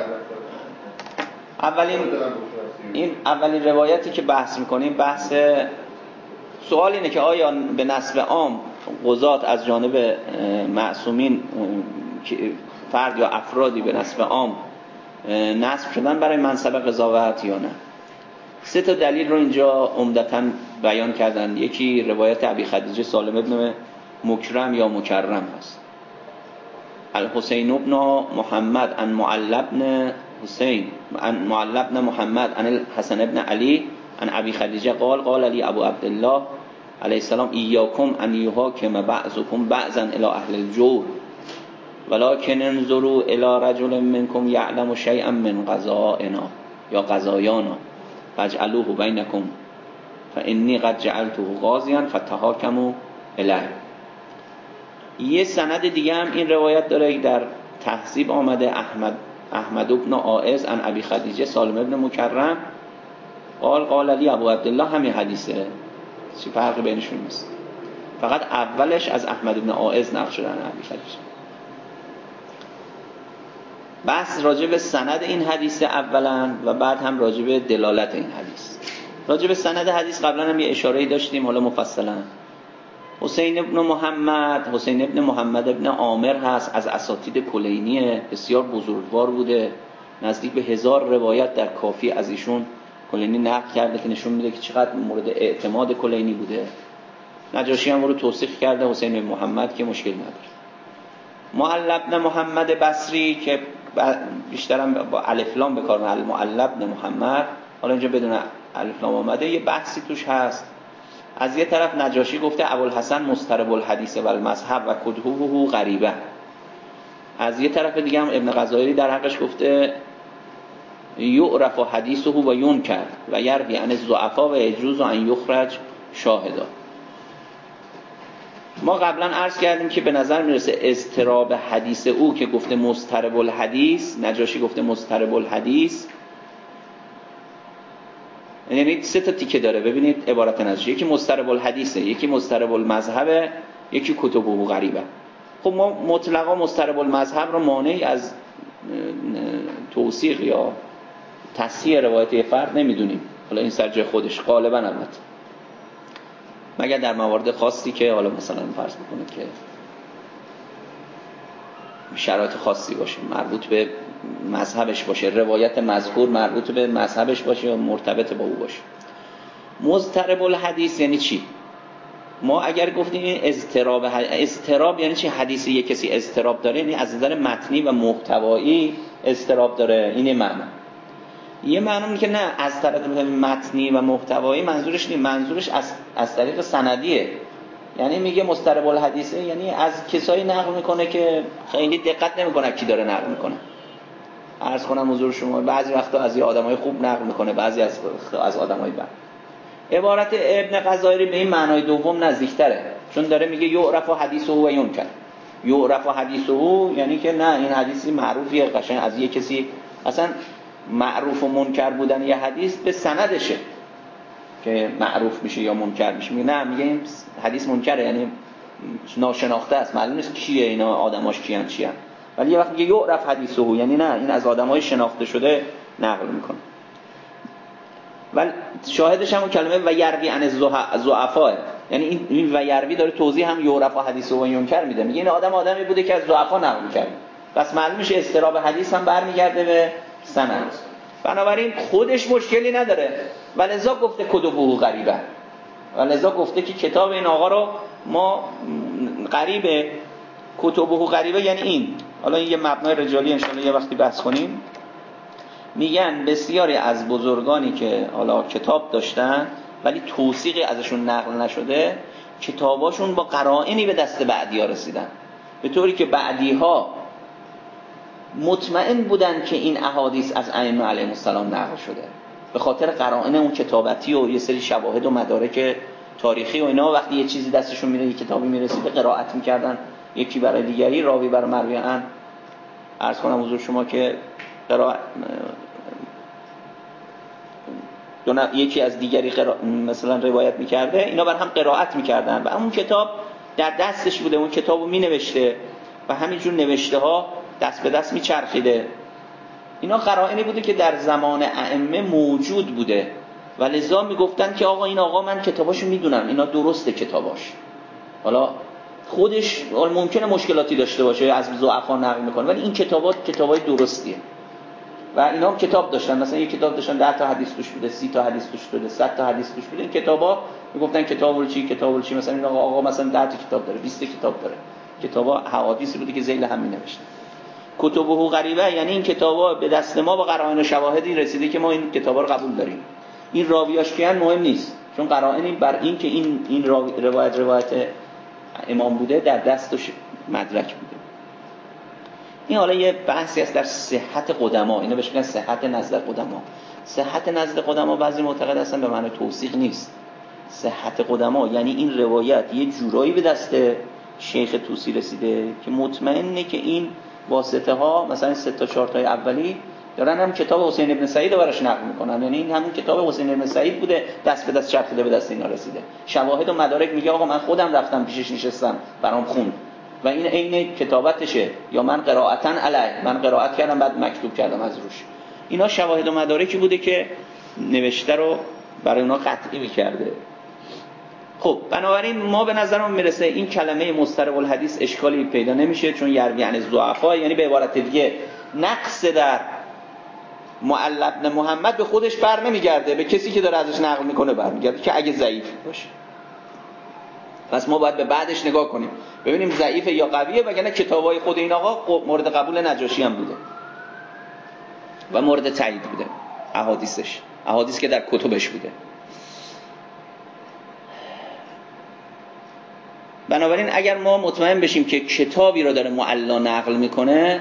اولین روایتی که بحث می‌کنیم. بحث سوال اینه که آیا به نسب عام قضات از جانب معصومین فرد یا افرادی به نسب عام نسب شدن برای منصب قضاوت یا نه؟ 3 تا دلیل رو اینجا عمدتاً بیان کردن. یکی روایت ابی خدیجه سالم ابن مکرم یا مکرم هست. الحسین ابن محمد عن معل بن حسین عن معل بن محمد عن الحسن ابن علی عن ابی خدیجه قال علی ابو عبدالله علیه السلام ایاکم ان یحاکم بعضکم بعضا الی اهل الجور ولکن انظروا الی رجل منکم یعلم شیئا من قضائنا یا قضایانا فاجعلوه بینکم فانی قد جعلته قاضیا فتحاکموا الیه. یه سند دیگه هم این روایت داره در تهذیب آمده. احمد ابن عائض عن ابی خدیجه سالم ابن مکرم قال علی ابو عبدالله، همین حدیثه، چی فرقی بینشون نیست، فقط اولش از احمد ابن عائض نقل شده عن ابی خدیجه. بحث راجع به سند این حدیث اولا و بعد هم راجع به دلالت این حدیث. راجع به سند حدیث قبلا هم یه اشاره‌ای داشتیم، حالا مفصلا. حسین ابن محمد ابن عامر هست، از اساتید کلینیه، بسیار بزرگوار بوده، نزدیک به 1000 روایت در کافی از ایشون کلینی نقل کرده که نشون میده که چقدر مورد اعتماد کلینی بوده. نجاشی هم رو توصیف کرده حسین بن محمد که مشکل نداره. معل بن محمد بصری که بیشتر هم با الف لام به کار میبره، معل بن محمد، حالا اینجا بدون الف لام اومده، یه بحثی توش هست. از یه طرف نجاشی گفته ابوالحسن مضطرب الحدیث و المذهب و کدهوه غریبه. از یه طرف دیگه هم ابن غزایری در حقش گفته یعرف حدیثه و ینکر و یروی عن الضعفاء و یجوز ان یخرج شاهدا. ما قبلا عرض کردیم که به نظر میرسه اضطراب حدیث او که گفته مضطرب الحدیث، نجاشی گفته مضطرب الحدیث، یعنی 3 تا تیکه داره. ببینید عبارت نجاشی، یکی مضطرب الحدیثه، یکی مضطرب المذهبه، یکی کتبه غریبه. خب ما مطلقا مضطرب المذهب رو مانعی از توثیق یا تصحیح روایت فرد نمیدونیم، حالا این سر جای خودش غالبا البته، مگر در موارد خاصی که حالا مثلا فرض بکنید که شرایط خاصی باشه، مربوط به مذهبش باشه، روایت مذکور مربوط به مذهبش باشه یا مرتبط با او باشه. مضطرب الحدیث یعنی چی؟ ما اگر گفتیم این اضطراب یعنی چی؟ حدیث یک کسی اضطراب داره، یعنی از نظر متنی و محتوایی اضطراب داره، این معنی. یه معنی که نه از طرف متنی و محتوایی منظورش نیست، منظورش از طریق سندیه. یعنی میگه مضطرب الحدیثه، یعنی از کسایی نقل میکنه که خیلی دقت نمیکنه کی داره نقل میکنه. عرض کنم حضور شما بعضی وقتا از یه آدمای خوب نقل میکنه، بعضی از آدمای بد. عبارت ابن غزایری به این معنای دوم نزدیکتره، چون داره میگه یعرف حدیثه و ینکر. یعرف حدیثه یعنی که نه این حدیثی معروفیه، قشنگ از یه کسی، اصلا معروف و منکر بودن یه حدیث به سندشه که معروف میشه یا منکر میشه. میگه نه، میگه این حدیث منکره، یعنی ناشناخته است، معلوم نیست کیه اینا، آدماش کیان چیان. ولی یه وقت میگه یعرف حدیثه یعنی نه این از آدمای شناخته شده نقل میکنه. ولی شاهدش هم کلمه و یروی عن الضعفاء، یعنی این و یروی داره توضیح هم یعرف حدیثه و ینکر میده. میگه این آدمی بوده که از ضعفا نقل میکنه، پس معلوم میشه اضطراب حدیث هم برمیگرده به سند. بنابراین خودش مشکلی نداره ولذا گفته کتبه غریبه، ولذا گفته که کتاب این آقا رو ما غریبه. کتبه غریبه یعنی این، حالا این یه مبنای رجالی انشاءالله یه وقتی بحث کنیم. میگن بسیاری از بزرگانی که حالا کتاب داشتن ولی توثیقی ازشون نقل نشده، کتاباشون با قرائنی به دست بعدی‌ها رسیدن، به طوری که بعدی‌ها مطمئن بودن که این احادیث از ائمه علیهم السلام نقل شده، به خاطر قرائن اون کتابتی و یه سری شواهد و مدارک تاریخی و اینا. وقتی یه چیزی دستشون میره، یه کتابی میرسیده، قرائت میکردن یکی برای دیگری، راوی برای مروی عن. عرض کنم حضور شما که یکی از دیگری مثلا روایت میکرده، اینا بر هم قرائت میکردن و اون کتاب در دستش بوده، اون کتابو مینوشته و همینجور نوشته ها دست به دست میچرخیده. اینا قرائنی بوده که در زمان ائمه موجود بوده و لذا میگفتن که آقا این آقا من کتاباشو میدونم، اینا درسته کتاباش. حالا خودش ممکنه مشکلاتی داشته باشه، از ضعفا نقل میکنه، ولی این کتابای درستیه. و اینا هم کتاب داشتن، مثلا یک کتاب داشتن 10 تا حدیث توش بوده، 30 تا حدیث توش بوده، 100 تا حدیث توش بوده. این کتابا میگفتن کتاب رو چی، مثلا این آقا مثلا 10 تا کتاب داره، 20 تا کتاب داره. کتابا حوادثی بوده که ذیل هم می‌نوشتن. کتبه غریبه یعنی این کتابا به دست ما با قرائن و شواهدی رسیده که ما این کتابا رو قبول داریم. این راویاش کیان مهم نیست، چون قرائنی بر این که این روایت امام بوده در دستش مدرک بوده. این حالا یه بحثی است در صحت قدما، اینا بهش میگن صحت نزد قدما. صحت نزد قدما بعضی معتقد هستن به معنی توثیق نیست. صحت قدما یعنی این روایت یه جورایی به دست شیخ طوسی رسیده که مطمئنه که این واسطه ها مثلا 3 تا 4 تای اولی دارن هم کتاب حسین ابن سعید رو براش نقل میکنن، یعنی این همون کتاب حسین ابن سعید بوده، دست به دست چرخیده به دست اینا رسیده. شواهد و مدارک میگه آقا من خودم رفتم پیشش نشستم برام خوند و این عین کتابتشه، یا من قرائتن علی، من قرائت کردم بعد مکتوب کردم از روش. اینا شواهد و مدارکی بوده که نوشته رو برای اونا قطعی میکرده. خب بنابراین ما به نظرم میرسه این کلمه مسترق الحدیث اشکالی پیدا نمیشه، چون یروی عن الضعفا، یعنی به عبارت دیگه نقص در معل ابن محمد به خودش بر نمیگرده، به کسی که داره ازش نقل میکنه برمیگرده که اگه ضعیف باشه. پس ما باید به بعدش نگاه کنیم ببینیم ضعیفه یا قویه، وگرنه کتابای خود این آقا مورد قبول نجاشی هم بوده و مورد تایید بوده، احادیث که در کتبش بوده. بنابراین اگر ما مطمئن بشیم که کتابی رو داره معلا نقل میکنه،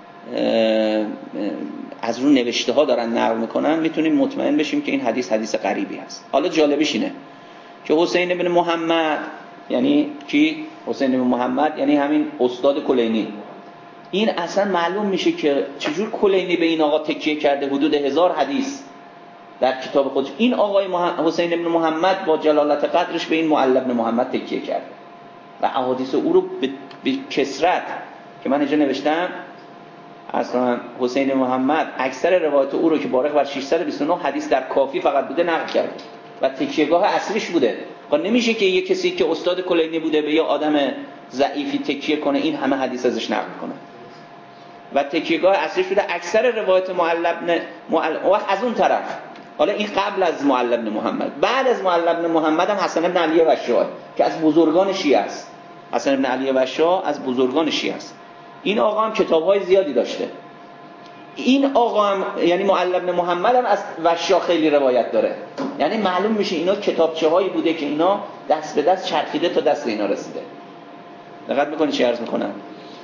از رو نوشته ها دارن نقل میکنن، میتونیم مطمئن بشیم که این حدیث غریبی هست. حالا جالبش اینه که حسین بن محمد یعنی کی؟ حسین بن محمد یعنی همین استاد کلینی. این اصلا معلوم میشه که چجور کلینی به این آقا تکیه کرده، حدود 1000 حدیث در کتاب خودش. این آقای حسین بن محمد با جلالت قدرش به این معل بن محمد تکیه کرده و احادیث او رو به کثرت که من اینجا نوشتم، اصلا حسین بن محمد اکثر روایت او رو که بالغ بر 629 حدیث در کافی فقط بوده نقل کرده و تکیهگاه اصلیش بوده. خب نمیشه که یه کسی که استاد کلینی بوده به یه آدم ضعیفی تکیه کنه این همه حدیث ازش نقل کنه و تکیهگاه اصلیش بوده. اکثر روایت معل از اون طرف، حالا این قبل از معل بن محمد، بعد از معل بن محمد هم حسن بن علی وشاء که از بزرگان شیعه است. حسن بن علی وشاء از بزرگان شیعه است. این آقا هم کتاب‌های زیادی داشته. این آقا هم یعنی معل بن محمد هم از وشاء خیلی روایت داره. یعنی معلوم میشه اینا کتابچه‌هایی بوده که اینا دست به دست چرخیده تا دست اینا رسیده. دقت می‌کنی چی عرض می‌کنم؟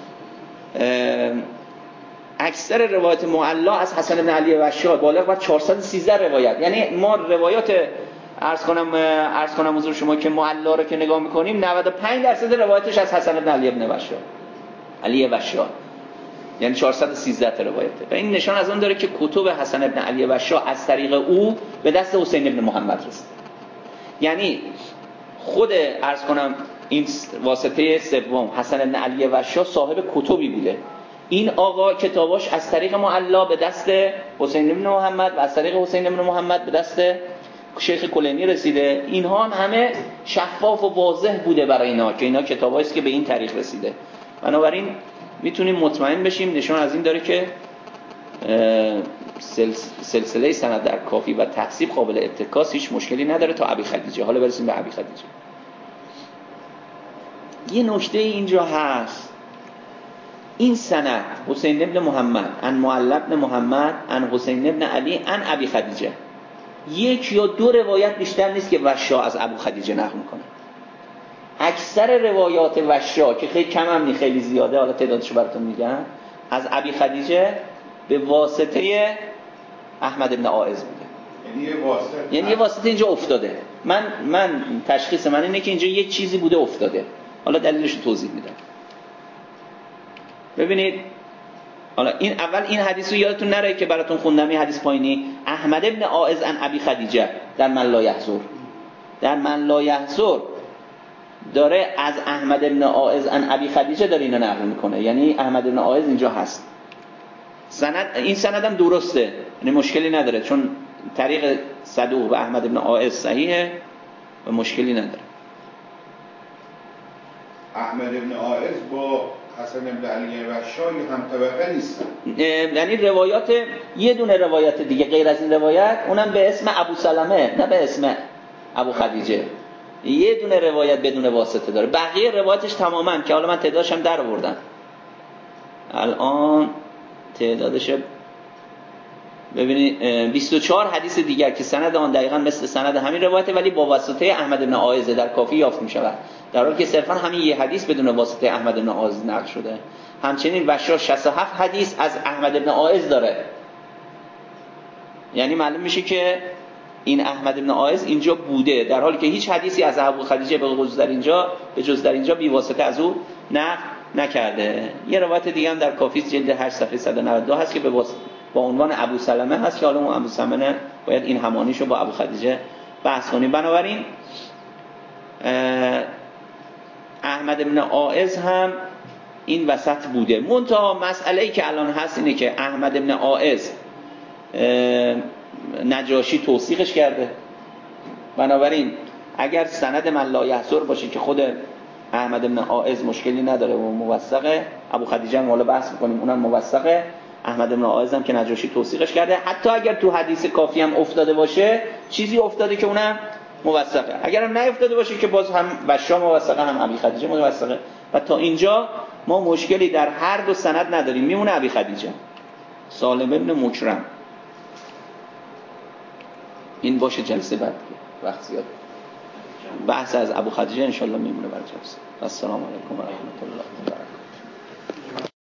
اکثر روایت معلا از حسن بن علی وشاء بالغ بر 413 روایت. یعنی ما روایات عرض کنم حضور شما که معلا رو که نگاه می‌کنیم 95% روایتش از حسن بن علی بن وشاء، یعنی 413 تا روایته. و این نشان از اون داره که کتب حسن بن علی وشاء از طریق او به دست حسین بن محمد رسید. یعنی خود عرض کنم این واسطه سوم حسن بن علی وشاء صاحب کتبی بوده. این آقا کتاباش از طریق معلا به دست حسین بن محمد و از طریق حسین بن محمد به دست شیخ کلینی رسیده. اینها هم همه شفاف و واضح بوده برای اینا که اینا کتابایی است که به این طریق رسیده. بنابراین میتونیم مطمئن بشیم نشان از این داره که سلسله سند در کافی و تحصیل قابل اتکاس، هیچ مشکلی نداره تا ابی خدیجه. حالا برسیم به ابی خدیجه. یه نکته اینجا هست، این سند حسین ابن محمد عن معل ابن محمد عن حسین ابن علی عن ابی خدیجه، یک یا دو روایت بیشتر نیست که وشا از ابو خدیجه نقل میکنه. اکثر روایات وشا که خیلی کم هم نیست، خیلی زیاده، حالا تعدادشو براتون میگم، از ابی خدیجه به واسطه احمد ابن عائض بوده. یعنی یه واسطه اینجا افتاده. من تشخیص من اینه که اینجا یه چیزی بوده افتاده. حالا دلیلش رو توضیح میدم. ببینید، حالا این حدیث رو یادتون نره که براتون خوندم، این حدیث پایینی، احمد ابن عائض عن ابی خدیجه در من لا یحضر. در من لا یحضر داره از احمد ابن عائض عن ابی خدیجه داره اینو نقل میکنه، یعنی احمد ابن عائض اینجا هست. این سندم درسته، یعنی مشکلی نداره، چون طریق صدوق و احمد ابن عائض صحیحه و مشکلی نداره. احمد ابن عائض با حسن ابن علی وشای هم طبقه نیستن، یعنی روایات، یه دونه روایت دیگه غیر از این روایت، اونم به اسم ابو سلمه نه به اسم ابو خدیجه، یه دونه روایت بدون واسطه داره. بقیه روایتش تماما که حالا من تعدادش هم در آوردم، الان تعدادش ببینید 24 حدیث دیگر که سند آن دقیقاً مثل سند همین روایته ولی با واسطه احمد بن عائض در کافی یافت می‌شود، در حالی که صرفاً همین یه حدیث بدون واسطه احمد بن عائض نقل شده. همچنین وشا 67 حدیث از احمد بن عائض داره، یعنی معلوم میشه که این احمد بن عائض اینجا بوده، در حالی که هیچ حدیثی از ابو خدیجه به جز در اینجا بی واسطه از او نقل نکرده. یه روایت دیگه هم در کافی جلد 8 صفحه 192 هست که با عنوان ابو سلمه هست که حالا اون ابو سلمه باید این همانیشو با ابو خدیجه بحث کنیم. بنابراین احمد بن عائض هم این وسط بوده. منتها مسئله‌ای که الان هست اینه که احمد بن عائض نجاشی توثیقش کرده، بنابراین اگر سند من لا یحضر باشه که خود احمد بن عائض مشکلی نداره و موثقه، ابو خدیجه هم حالا بحث می‌کنیم اونم موثقه، احمد بن عائض هم که نجاشی توثیقش کرده، حتی اگر تو حدیث کافی هم افتاده باشه چیزی افتاده که اونم موثقه، اگر هم نیفتاده باشه که باز هم وشا موثقه هم ابی خدیجه موثقه. و تا اینجا ما مشکلی در هر دو سند نداریم، میمونه ابی خدیجه. سالم ابن مکرم این باشه جلسه بعد وقت زیاد بحث از ابو خدیجه ان شاء الله میمونه برای جلسه. السلام علیکم و رحمت الله و برکاته.